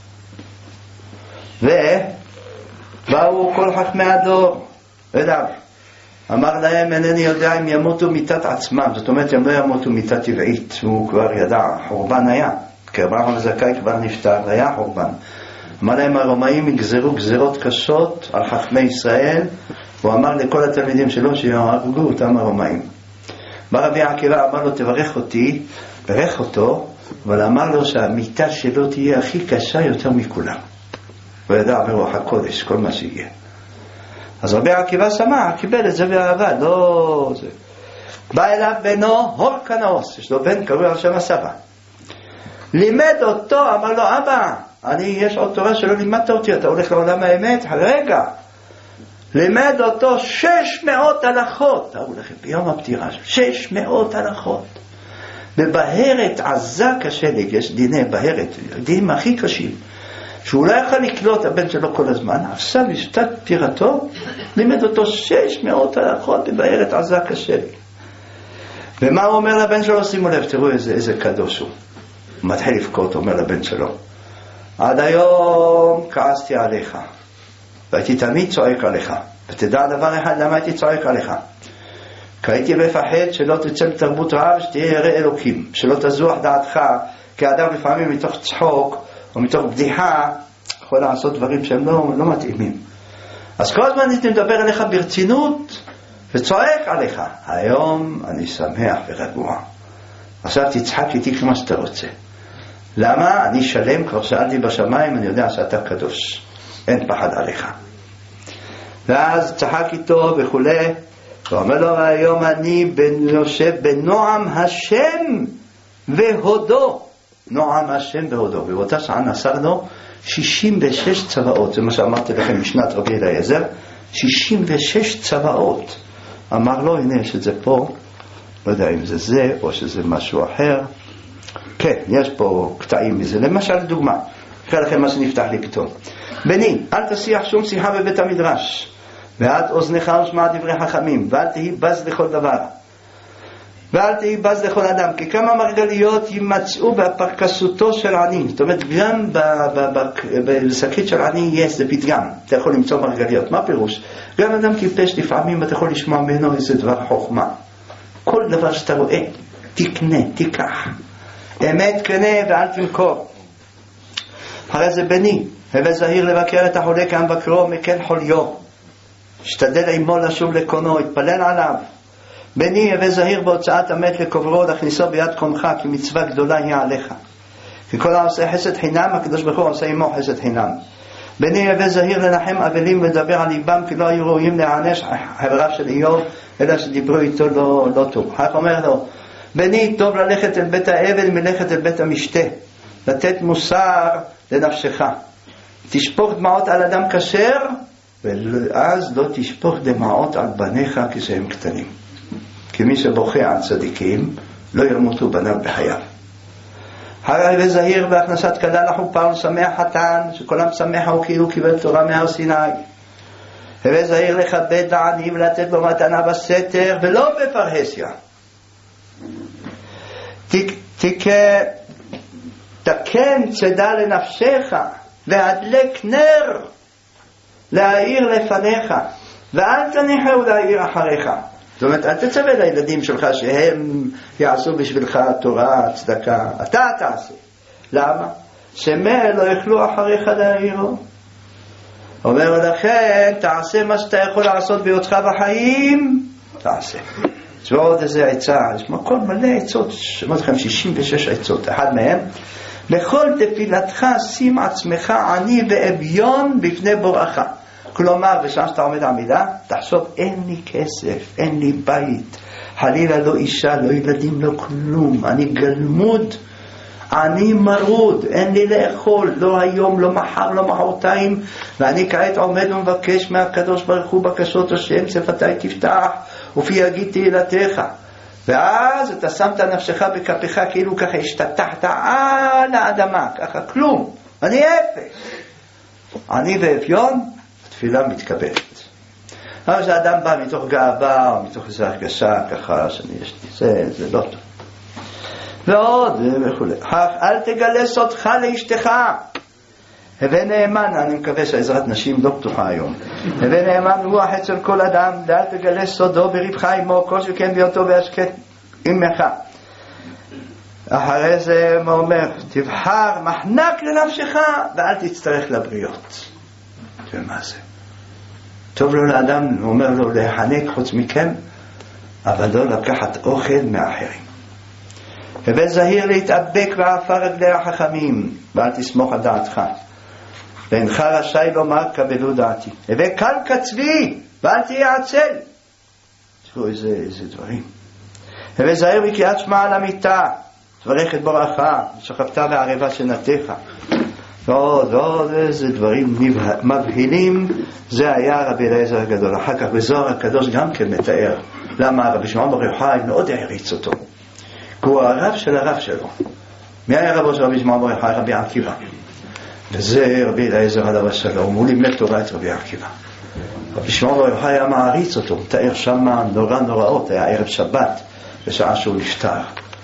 ובאו כל חכמי הדור אליו, אמר להם, אינני יודע אם ימותו מיתת עצמם. זאת אומרת, הם לא ימותו מיתת טבעית. הוא כבר ידע, חורבן היה, כי רבי נחמן בן זכאי כבר נפטר, היה חורבן. אמר להם, הרומאים יגזרו גזירות קשות על חכמי ישראל. הוא אמר לכל התלמידים שלו שיהרגו אותם הרומאים. בא רבי עקיבא, אמר לו, תברך אותי, ברך אותו, אבל אמר לו שהמיטה שלו תהיה הכי קשה יותר מכולם. הוא ידע ברוח הקודש, כל מה שיהיה. אז רבי עקיבא שמע, קיבל את זה באהבה, לא זה. בא אליו בנו הורקנוס, יש לו בן קרוי על שם הסבא. לימד אותו, אמר לו, אבא, אני, יש עוד תורה שלא לימדת אותי, אתה הולך לעולם האמת, רגע. לימד אותו שש מאות הלכות, תראו לכם, ביום הפטירה, שש מאות הלכות. בבהרת עזה קשה לי, יש דיני בהרת, דינים הכי קשים, שהוא לא יכול לקלוט הבן שלו כל הזמן. עכשיו בשעת פטירתו לימד אותו שש מאות הלכות בבהרת עזה קשה לי. ומה הוא אומר לבן שלו? שימו לב, תראו איזה, איזה קדוש הוא. הוא מתחיל לבכות, אומר לבן שלו, עד היום כעסתי עליך והייתי תמיד צועק עליך, ותדע דבר אחד למה הייתי צועק עליך, כי הייתי מפחד שלא תצא מתרבות רעב, שתהיה ירא אלוקים, שלא תזוח דעתך, כי האדם לפעמים מתוך צחוק או מתוך בדיחה יכול לעשות דברים שהם לא, לא מתאימים. אז כל הזמן הייתי מדבר עליך ברצינות וצועק עליך. היום אני שמח ורגוע, עכשיו תצחק איתי כמו שאתה רוצה. למה? אני שלם, כבר שאלתי בשמיים, אני יודע שאתה קדוש, אין פחד עליך. ואז צחק איתו וכו'. ואומר לו, היום אני יושב בנועם השם והודו. נועם השם והודו. ובאותה שעה נסר לו שישים ושש צבאות. זה מה שאמרתי לכם משנת רבי אליעזר, שישים ושש צבאות. אמר לו, הנה יש את זה פה, לא יודע אם זה זה או שזה משהו אחר. כן, יש פה קטעים מזה. למשל דוגמה, אחרי לכם מה שנפתח לי פתאום. בני, אל תשיח שום שיחה בבית המדרש, ואת אוזנך ושמע דברי חכמים, ואל תהי בז לכל דבר, ואל תהי בז לכל אדם, כי כמה מרגליות יימצאו בפרקסותו של עני. זאת אומרת, גם בשקית של עני יש, זה פתגם, אתה יכול למצוא מרגליות. מה פירוש? גם אדם טיפש לפעמים אתה יכול לשמוע ממנו איזה דבר חוכמה. כל דבר שאתה רואה, תקנה, תיקח, אמת קנה ואל תמכור. אחרי זה בני, הווה זהיר לבקר את החולה כאן בקרו מכן חוליו, השתדל עמו לשוב לקונו, התפלל עליו, בני הווה זהיר בהוצאת המת לקוברו להכניסו ביד קומך, כי מצווה גדולה היא עליך. כי כל העושה חסד חינם, הקדוש ברוך הוא עושה עמו חסד חינם. בני הווה זהיר לנחם אבלים ולדבר על ליבם, כי לא היו ראויים להענש חבריו של איוב, אלא שדיברו איתו לא, לא טוב. כך אומר לו, בני טוב ללכת אל בית האבל מלכת אל בית המשתה, לתת מוסר לנפשך. תשפוך דמעות על אדם כשר, ואז לא תשפוך דמעות על בניך כשהם קטנים. כי מי שבוכה על צדיקים לא ימותו בניו בחייו. הרי וזהיר בהכנסת כלה לחופה ולשמח חתן, שכולם שמחה וכאילו קיבל תורה מהר סיני. הרי זהיר לכבד לעני ולתת לו מתנה בסתר ולא בפרהסיה. תקן צדה לנפשך והדלק נר להאיר לפניך, ואל תניחהו להאיר אחריך. זאת אומרת, אל תצווה לילדים שלך שהם יעשו בשבילך תורה, צדקה. אתה תעשה. למה? שמא לא יוכלו אחריך להאירו. אומר לכן, תעשה מה שאתה יכול לעשות בהיותך בחיים, תעשה. ועוד איזה עצה, יש מקום מלא עצות, שמות לכם שישים ושש עצות. אחד מהם, לכל תפילתך שים עצמך עני ואביון בפני בוראך. כלומר, בשעה שאתה עומד עמידה, תחשוב, אין לי כסף, אין לי בית, חלילה לא אישה, לא ילדים, לא כלום, אני גלמוד, אני מרוד, אין לי לאכול, לא היום, לא מחר, לא מחרתיים, ואני כעת עומד ומבקש מהקדוש ברוך הוא בקשות השם, שפתיי תפתח, ופי יגיד תהילתך. ואז אתה שמת נפשך בכפיך, כאילו ככה השתתחת על האדמה, ככה כלום, אני אפס. אני ואביון, התפילה מתקבלת. אבל כשאדם בא מתוך גאווה או מתוך איזו הרגשה ככה שאני יש לי, זה, זה לא טוב. ועוד וכו'. אל תגלה סודך לאשתך. הווה נאמן, אני מקווה שהעזרת נשים לא פתוחה היום. הווה נאמן רוח אצל כל אדם, ואל תגלה סודו בריבך עמו, כל שכן ביותו והשקט עמך. אחרי זה הוא אומר, תבחר מחנק לנפשך ואל תצטרך לבריות. ומה זה? טוב לו לאדם, הוא אומר לו להחנק חוץ מכם, אבל לא לקחת אוכל מאחרים. הווה זהיר להתאבק בעפר רגלי החכמים, ואל תסמוך על דעתך. ואינך רשאי לומר קבלו דעתי. הווה קל כצבי, ואל תהיה עצל. תראו איזה, איזה דברים. הווה זהיר בקריאת שמע על המיטה, תברך את בורך, שכבת בערבה שנתך. ועוד, ועוד איזה דברים מבהילים. זה היה רבי אליעזר הגדול. אחר כך בזוהר הקדוש גם כן מתאר למה רבי שמעון בר יוחאי מאוד העריץ אותו, כי הוא הרב של הרב שלו. מי היה רבו של רבי שמעון בר יוחאי? רבי עקיבא. וזה רבי אליעזר עליו השלום, הוא לימד תורה את רבי עקיבא. רבי שמעון בר יוחאי היה מעריץ אותו, הוא תאר שם נורא נוראות. היה ערב שבת בשעה שהוא נפטר,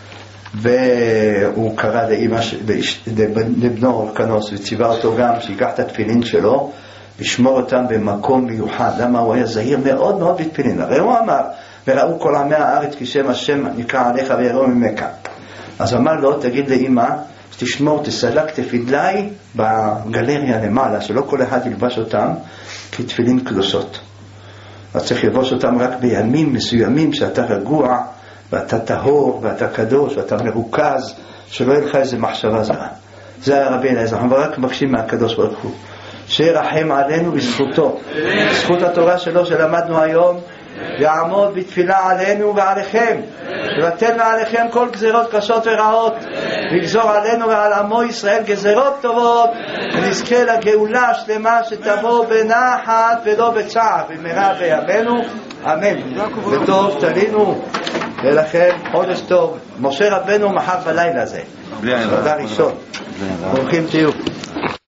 והוא קרא לאמא, לבנו אורקנוס, וציווה אותו גם שיקח את התפילין שלו לשמור אותם במקום מיוחד. למה? הוא היה זהיר מאוד מאוד בתפילין. הרי הוא אמר, וראו כל עמי הארץ כי שם השם נקרא עליך ויראו ממך. אז אמר לו, תגיד לאמא תשמור, תסלק תפילאי בגלריה למעלה, שלא כל אחד ילבש אותם כתפילין קדושות. אז צריך לבוש אותם רק בימים מסוימים שאתה רגוע ואתה טהור ואתה קדוש ואתה מרוכז, שלא יהיה לך איזה מחשבה זרה. זה הרבי אליעזר. אנחנו רק מבקשים מהקדוש ברוך הוא שירחם עלינו בזכותו, בזכות התורה שלו שלמדנו היום, יעמוד בתפילה עלינו ועליכם, ובטל מעליכם כל גזירות קשות ורעות, ויגזור עלינו ועל עמו ישראל גזירות טובות, ונזכה לגאולה השלמה שתבוא בנחת ולא בצער במהרה בימינו, אמן. וטוב תלינו, ולכן חודש טוב. משה רבנו מחר בלילה זה, תודה ראשון, ברוכים תהיו.